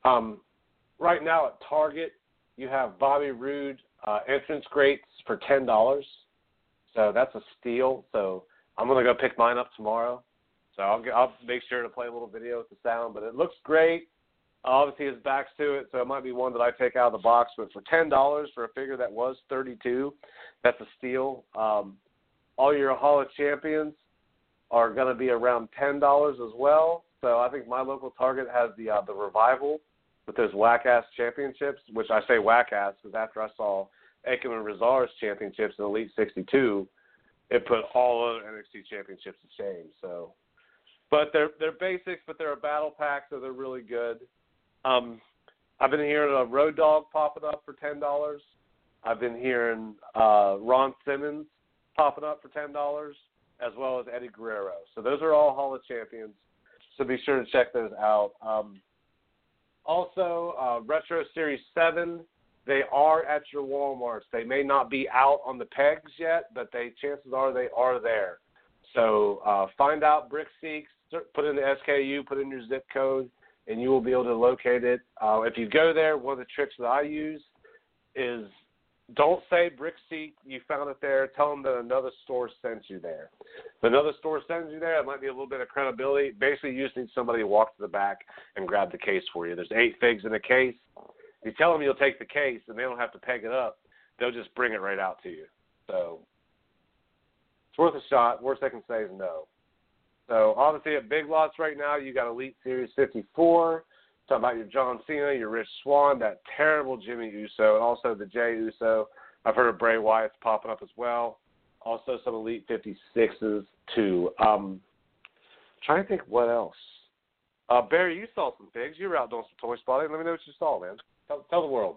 Right now at Target, you have Bobby Roode entrance grates for $10. So that's a steal. So I'm going to go pick mine up tomorrow. So I'll make sure to play a little video with the sound. But it looks great. Obviously, his back's to it, so it might be one that I take out of the box. But for $10 for a figure that was $32, that's a steal. All your Hall of Champions are going to be around $10 as well. So I think my local Target has the Revival with those whack-ass championships, which I say whack-ass because after I saw Akam and Razar's championships in Elite 62, it put all other NXT championships to shame. So, but they're basics, but they're a battle pack, so they're really good. I've been hearing a Road Dogg popping up for $10. I've been hearing Ron Simmons popping up for $10, as well as Eddie Guerrero. So those are all Hall of Champions, so be sure to check those out. Also, Retro Series 7, they are at your Walmarts. They may not be out on the pegs yet, but chances are they are there. So find out BrickSeeks, put in the SKU, put in your zip code, and you will be able to locate it. If you go there, one of the tricks that I use is don't say Brick Seat, you found it there. Tell them that another store sent you there. If another store sends you there, it might be a little bit of credibility. Basically, you just need somebody to walk to the back and grab the case for you. There's 8 figs in a case. You tell them you'll take the case, and they don't have to peg it up. They'll just bring it right out to you. So it's worth a shot. Worst they can say is no. So obviously at Big Lots right now, you got Elite Series 54. Talking about your John Cena, your Rich Swann, that terrible Jimmy Uso, and also the Jey Uso. I've heard of Bray Wyatt's popping up as well. Also some Elite 56s too. Trying to think what else. Barry, you saw some figs. You were out doing some toy spotting. Let me know what you saw, man. Tell the world.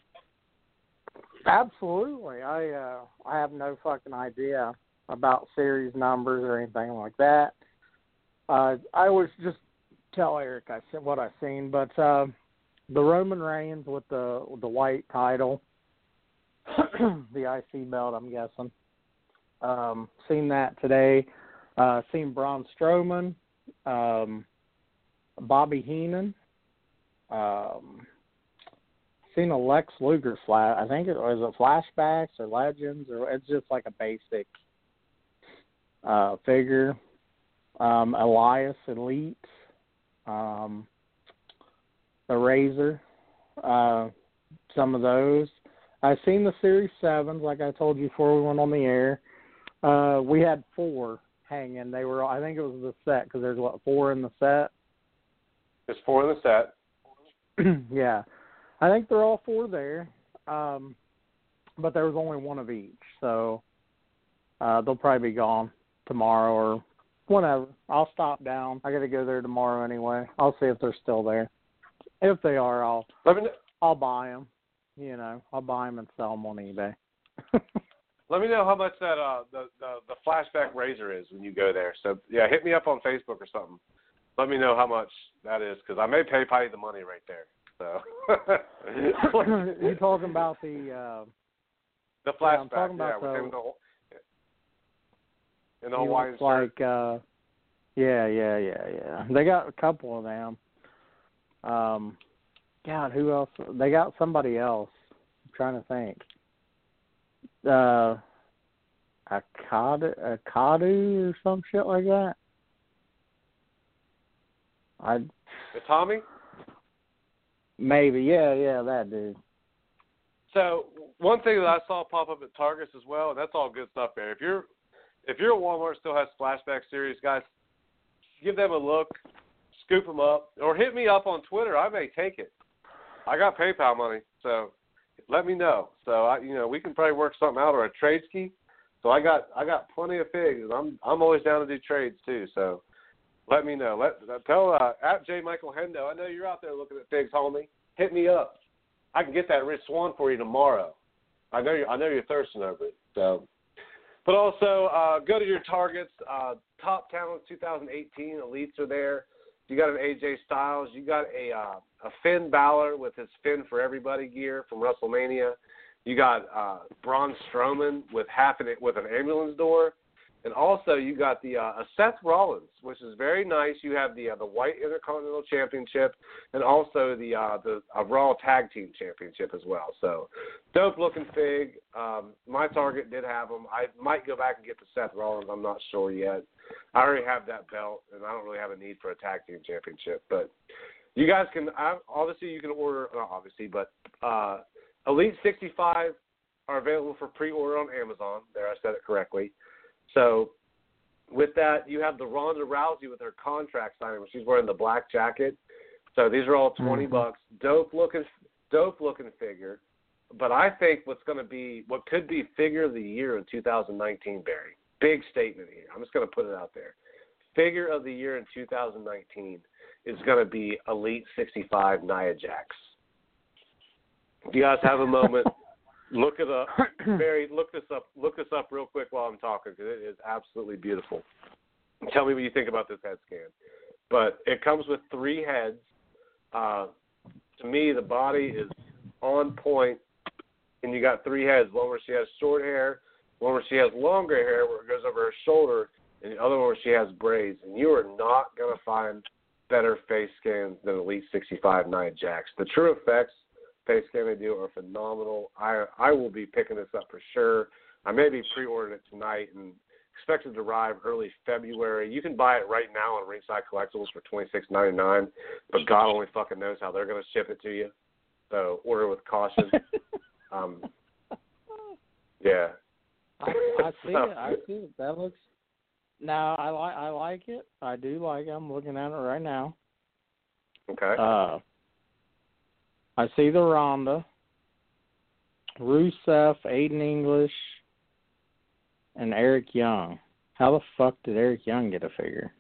Absolutely. I have no fucking idea about series numbers or anything like that. I was just tell Eric what I've seen, but the Roman Reigns with the white title, the IC belt, I'm guessing. Seen that today. Seen Braun Strowman, Bobby Heenan. Seen a Lex Luger flash. I think it was flashbacks or legends, or it's just like a basic figure. Elias Elite. The Razor, some of those. I've seen the Series 7s, like I told you before we went on the air. We had 4 hanging. They were, I think it was the set, because there's, 4 in the set? There's 4 in the set. Yeah. I think they're all 4 there, but there was only 1 of each, so they'll probably be gone tomorrow or whenever. I'll stop down. I got to go there tomorrow anyway. I'll see if they're still there. If they are, I'll buy them. You know, I'll buy them and sell them on eBay. Let me know how much that the flashback razor is when you go there. So yeah, hit me up on Facebook or something. Let me know how much that is, because I may pay Patty the money right there. So you talking about the flashback? Yeah, I'm talking about in the Hawaiian shirt. Yeah. They got a couple of them. God, who else? They got somebody else. I'm trying to think. Akadu or some shit like that. Tommy? Maybe, yeah, that dude. So one thing that I saw pop up at Targets as well, and that's all good stuff there. If you're at Walmart still has flashback series, guys, give them a look, scoop them up, or hit me up on Twitter. I may take it. I got PayPal money, so let me know. So we can probably work something out, or a trade ski. So I got plenty of figs. I'm always down to do trades too. So let me know. Tell at J Michael Hendo. I know you're out there looking at figs, homie. Hit me up. I can get that Rich Swann for you tomorrow. I know you're thirsting over it. So, but also go to your Targets. Top Talent 2018 Elites are there. You got an AJ Styles. You got a Finn Balor with his Finn for Everybody gear from WrestleMania. You got Braun Strowman with an ambulance door, and also you got the Seth Rollins, which is very nice. You have the White Intercontinental Championship, and also the Raw Tag Team Championship as well. So dope looking fig. My Target did have them. I might go back and get the Seth Rollins. I'm not sure yet. I already have that belt, and I don't really have a need for a Tag Team Championship. But you guys can obviously you can order, not obviously, but Elite 65 are available for pre-order on Amazon. There, I said it correctly. So with that, you have the Ronda Rousey with her contract signing, where she's wearing the black jacket. So these are all $20. Dope looking figure. But I think what could be figure of the year in 2019, Barry. Big statement here. I'm just going to put it out there. Figure of the year in 2019 is going to be Elite 65 Nia Jax. If you guys have a moment, look it up. Barry, look this up real quick while I'm talking, because it is absolutely beautiful. Tell me what you think about this head scan. But it comes with 3 heads. To me, the body is on point, and you got 3 heads. One where she has short hair, one where she has longer hair where it goes over her shoulder, and the other one where she has braids. And you are not going to find better face scans than Elite 65 Nia Jax. The True Effects face cam they do are phenomenal. I will be picking this up for sure. I may be pre-ordering it tonight and expect it to arrive early February. You can buy it right now on Ringside Collectibles for $26.99, but God only fucking knows how they're going to ship it to you. So order with caution. Yeah. I see it. I see it. That looks. Now I like it. I do like it. I'm looking at it right now. Okay. I see the Ronda, Rusev, Aiden English, and Eric Young. How the fuck did Eric Young get a figure?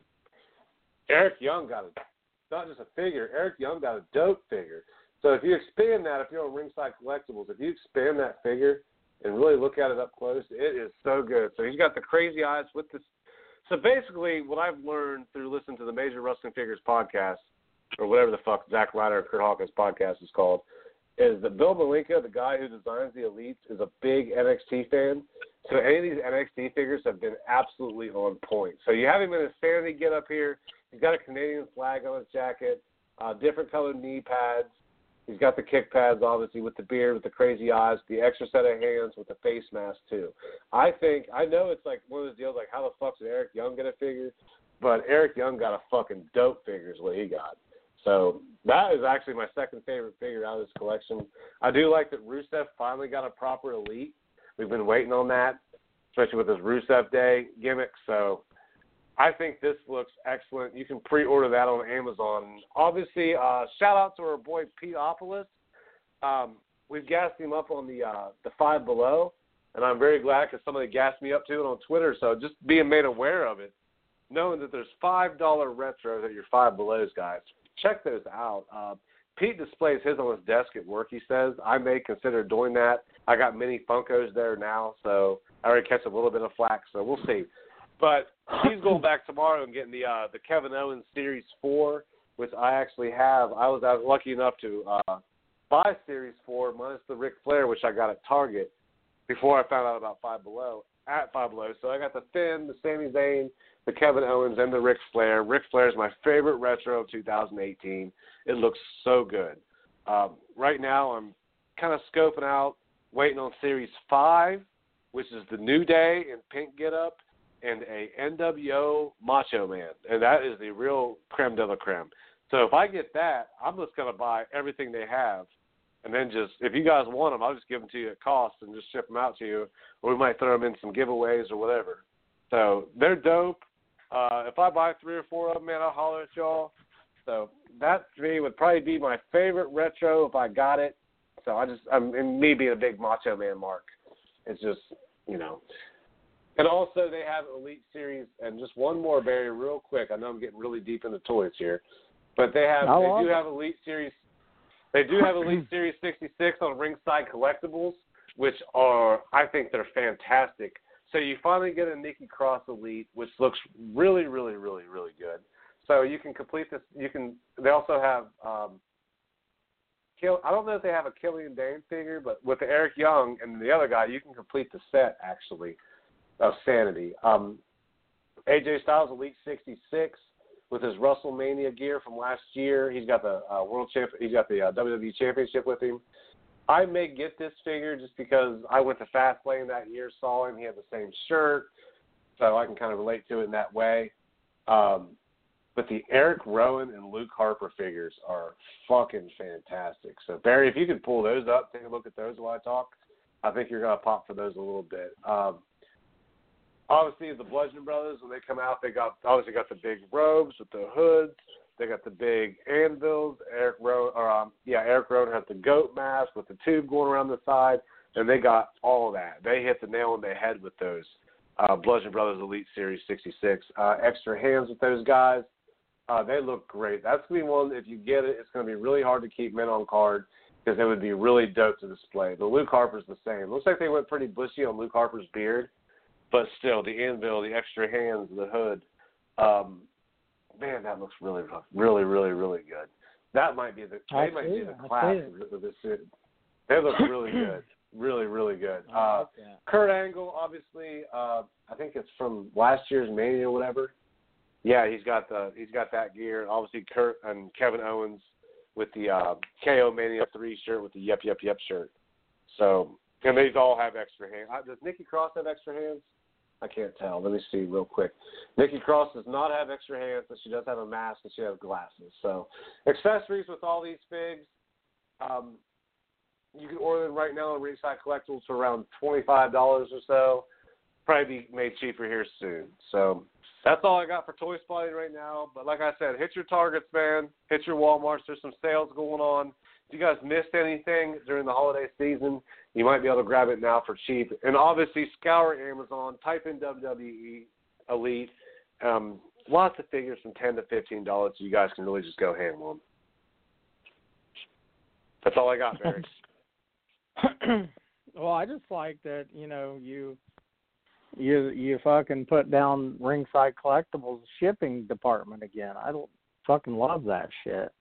Eric Young got not just a figure. Eric Young got a dope figure. So if you expand that, if you're on Ringside Collectibles, if you expand that figure and really look at it up close, it is so good. So he's got the crazy eyes with this. So basically, what I've learned through listening to the Major Wrestling Figures podcast, or whatever the fuck Zack Ryder and Kurt Hawkins podcast is called, is that Bill Malenka, the guy who designs the Elites, is a big NXT fan. So any of these NXT figures have been absolutely on point. So you have him in his Sanity get up here. He's got a Canadian flag on his jacket, different colored knee pads. He's got the kick pads, obviously, with the beard, with the crazy eyes, the extra set of hands, with the face mask, too. I know it's like one of those deals, like how the fuck did Eric Young get a figure? But Eric Young got a fucking dope figure is what he got. So that is actually my second favorite figure out of this collection. I do like that Rusev finally got a proper Elite. We've been waiting on that, especially with his Rusev Day gimmick. So I think this looks excellent. You can pre-order that on Amazon. Obviously, shout out to our boy Pete Opolis. We've gassed him up on the Five Below, and I'm very glad because somebody gassed me up to it on Twitter. So just being made aware of it, knowing that there's $5 retros at your Five Belows, guys. Check those out. Pete displays his on his desk at work, he says. I may consider doing that. I got mini Funkos there now, so I already catch a little bit of flack, so we'll see. But he's going back tomorrow and getting the Kevin Owens Series 4, which I actually have. I was lucky enough to buy Series 4 minus the Ric Flair, which I got at Target before I found out about Five Below, at Five Below. So I got the Finn, the Sami Zayn, the Kevin Owens, and the Ric Flair. Ric Flair is my favorite retro of 2018. It looks so good. Right now I'm kind of scoping out, waiting on Series 5, which is the New Day in pink getup, and a NWO Macho Man. And that is the real creme de la creme. So if I get that, I'm just going to buy everything they have. And then just, if you guys want them, I'll just give them to you at cost and just ship them out to you. Or we might throw them in some giveaways or whatever. So they're dope. If I buy 3 or 4 of them, man, I'll holler at y'all. So that, to me, would probably be my favorite retro if I got it. So and me being a big Macho Man mark. It's just, you know. And also they have Elite Series, and just one more, Barry, real quick. I know I'm getting really deep in the toys here. But they do have Elite Series. They do have Elite Series 66 on Ringside Collectibles, which I think they're fantastic. So you finally get a Nikki Cross Elite, which looks really, really, really, really good. So you can complete this. They also have. I don't know if they have a Killian Dane figure, but with the Eric Young and the other guy, you can complete the set actually of Sanity. AJ Styles Elite 66 with his WrestleMania gear from last year. He's got the He's got the WWE Championship with him. I may get this figure just because I went to Fastlane that year, saw him. He had the same shirt, so I can kind of relate to it in that way. But the Eric Rowan and Luke Harper figures are fucking fantastic. So, Barry, if you could pull those up, take a look at those while I talk, I think you're going to pop for those a little bit. Obviously, the Bludgeon Brothers, when they come out, they obviously got the big robes with the hoods. They got the big anvils. Eric Rowan has the goat mask with the tube going around the side, and they got all of that. They hit the nail on the head with those Bludgeon Brothers Elite Series 66. Extra hands with those guys. They look great. That's going to be one, if you get it, it's going to be really hard to keep men on card because it would be really dope to display. But Luke Harper's the same. Looks like they went pretty bushy on Luke Harper's beard, but still, the anvil, the extra hands, the hood. Man, that looks really, really, really, really good. That might be the class of this suit. They look really good. Really, really good. Kurt Angle, obviously, I think it's from last year's Mania or whatever. Yeah, he's got that gear. Obviously, Kurt and Kevin Owens with the KO Mania 3 shirt with the Yep Yep Yep shirt. So, and these all have extra hands. Does Nikki Cross have extra hands? I can't tell. Let me see real quick. Nikki Cross does not have extra hands, but she does have a mask and she has glasses. So, accessories with all these figs. You can order them right now on Ringside Collectibles for around $25 or so. Probably be made cheaper here soon. So that's all I got for Toy Spotting right now. But like I said, hit your Targets, man. Hit your Walmarts. There's some sales going on. If you guys missed anything during the holiday season, you might be able to grab it now for cheap. And obviously, scour Amazon. Type in WWE Elite. Lots of figures from $10 to $15 so you guys can really just go ham on them. That's all I got, Barry. Well, I just like that, you fucking put down Ringside Collectibles shipping department again. I fucking love that shit.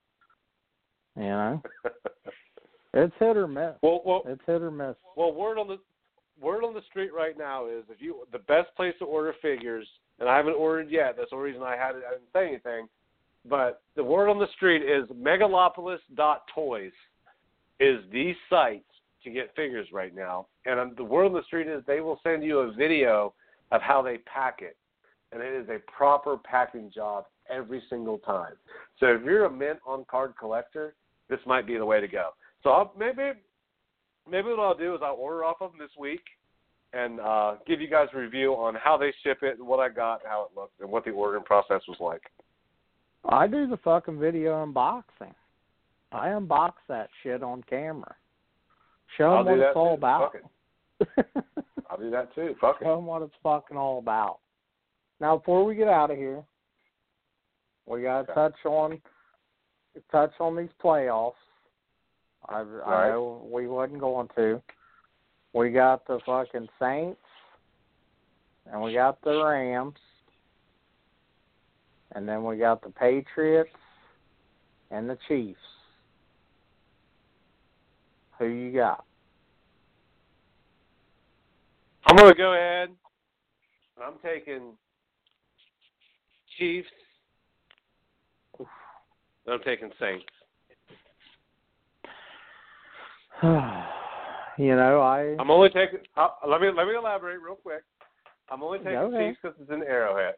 It's hit or miss. Well, it's hit or miss. Well, word on the street right now is the best place to order figures, and I haven't ordered yet. That's the reason I didn't say anything. But the word on the street is megalopolis.toys is the site to get figures right now. And the word on the street is they will send you a video of how they pack it. And it is a proper packing job every single time. So if you're a mint on-card collector, this might be the way to go. So maybe what I'll do is I'll order off of them this week and give you guys a review on how they ship it and what I got, how it looked, and what the ordering process was like. I do the fucking video unboxing. I unbox that shit on camera. Show them what it's all about. I'll do that too. Fuck it. Show them what it's fucking all about. Now, before we get out of here, we got to touch on these playoffs. I know we wasn't going to. We got the fucking Saints, and we got the Rams, and then we got the Patriots and the Chiefs. Who you got? I'm going to go ahead. I'm taking Chiefs. I'm taking Saints. I'm only taking. Let me elaborate real quick. I'm only taking Chiefs because it's in Arrowhead.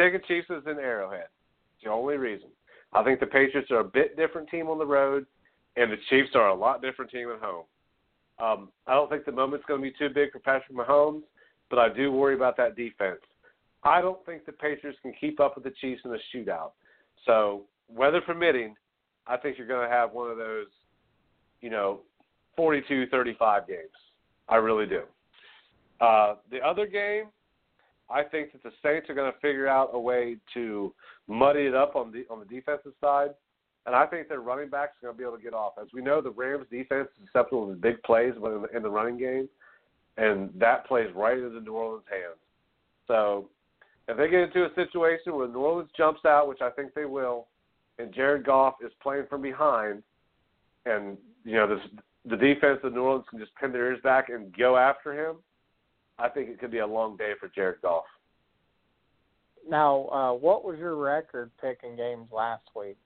It's the only reason. I think the Patriots are a bit different team on the road, and the Chiefs are a lot different team at home. I don't think the moment's going to be too big for Patrick Mahomes, but I do worry about that defense. I don't think the Patriots can keep up with the Chiefs in a shootout. So, weather permitting, I think you're going to have one of those, 42-35 games. I really do. The other game, I think that the Saints are going to figure out a way to muddy it up on the defensive side, and I think their running backs are going to be able to get off. As we know, the Rams' defense is susceptible to big plays in the running game, and that plays right into New Orleans' hands. So if they get into a situation where New Orleans jumps out, which I think they will, and Jared Goff is playing from behind, and the defense of New Orleans can just pin their ears back and go after him, I think it could be a long day for Jared Goff. Now, what was your record picking games last week?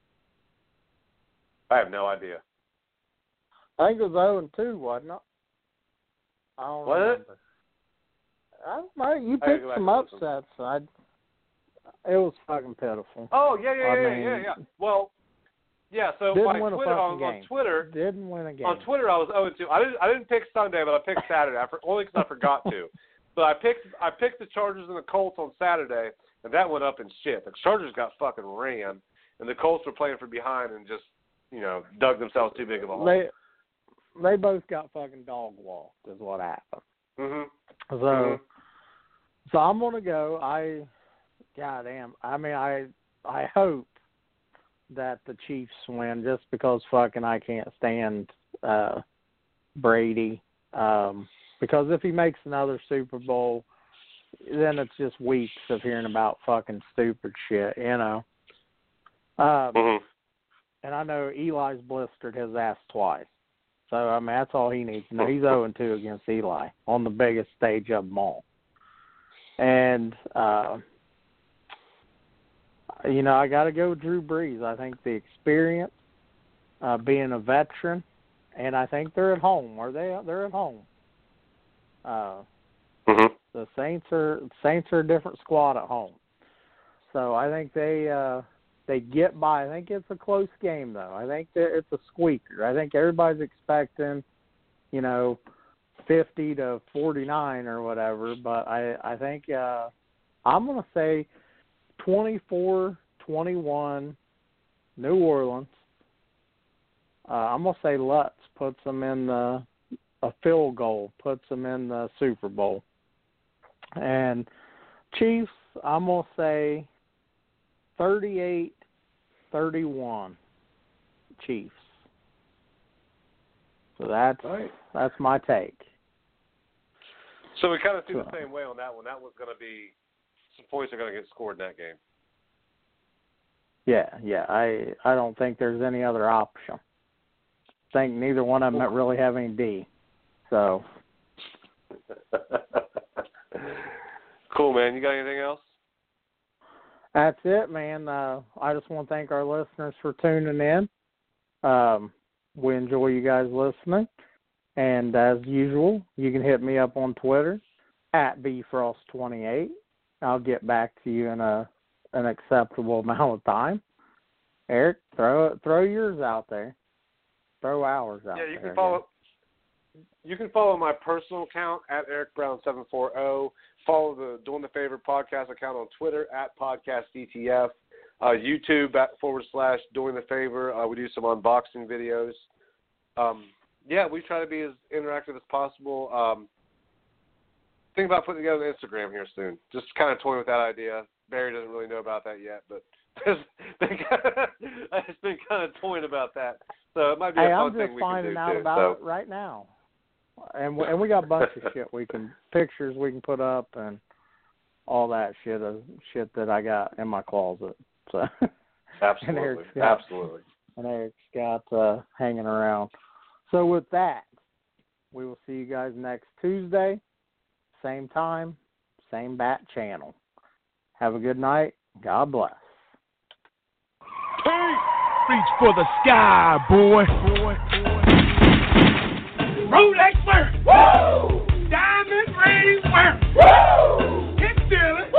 I have no idea. I think it was 0-2, wasn't it? I don't remember. I don't know. You picked some upsets. It was fucking pitiful. Oh, yeah. Well, yeah, so didn't on win Twitter, on Twitter, didn't win a game. On Twitter, I was 0-2. I didn't pick Sunday, but I picked Saturday. Only because I forgot to. But I picked the Chargers and the Colts on Saturday, and that went up in shit. The Chargers got fucking ran, and the Colts were playing from behind and just dug themselves too big of a hole. They both got fucking dog walked, is what happened. Mm-hmm. So I'm gonna go. I hope that the Chiefs win, just because fucking I can't stand Brady. Because if he makes another Super Bowl, then it's just weeks of hearing about fucking stupid shit, And I know Eli's blistered his ass twice. So, that's all he needs to know. He's 0-2 against Eli on the biggest stage of them all. And, I got to go with Drew Brees. I think the experience, being a veteran, and I think they're at home. They're at home. The Saints are a different squad at home. So I think they get by. I think it's a close game, though. I think that it's a squeaker. I think everybody's expecting, 50-49 or whatever. But I think I'm going to say 24-21 New Orleans. I'm going to say Lutz puts them in a field goal, puts them in the Super Bowl. And Chiefs, I'm going to say 38-31 Chiefs. So that's my take. So we kind of see the same way on that one. That was going to be some points are going to get scored in that game. Yeah. I don't think there's any other option. I think neither one of them really have any D. So. Cool, man. You got anything else? That's it, man. I just want to thank our listeners for tuning in. We enjoy you guys listening. And as usual, you can hit me up on Twitter at bfrost28. I'll get back to you in an acceptable amount of time. Eric, throw yours out there. Throw ours out there. Yeah, you can follow my personal account at EricBrown740. Follow the Doing the Favor podcast account on Twitter at PodcastDTF. YouTube /Doing the Favor. We do some unboxing videos. We try to be as interactive as possible. Think about putting together an Instagram here soon. Just kind of toying with that idea. Barry doesn't really know about that yet, but I've just been kind of toying about that. So it might be a fun thing we can do too. I'm just finding out about it right now. And we got a bunch of pictures we can put up and all that shit that I got in my closet. So absolutely. And Eric's got hanging around. So with that, we will see you guys next Tuesday, same time, same bat channel. Have a good night. God bless. Hey, reach for the sky, boy. Rolex wearing. Woo! Diamond ring wearing. Woo! Hit stealing.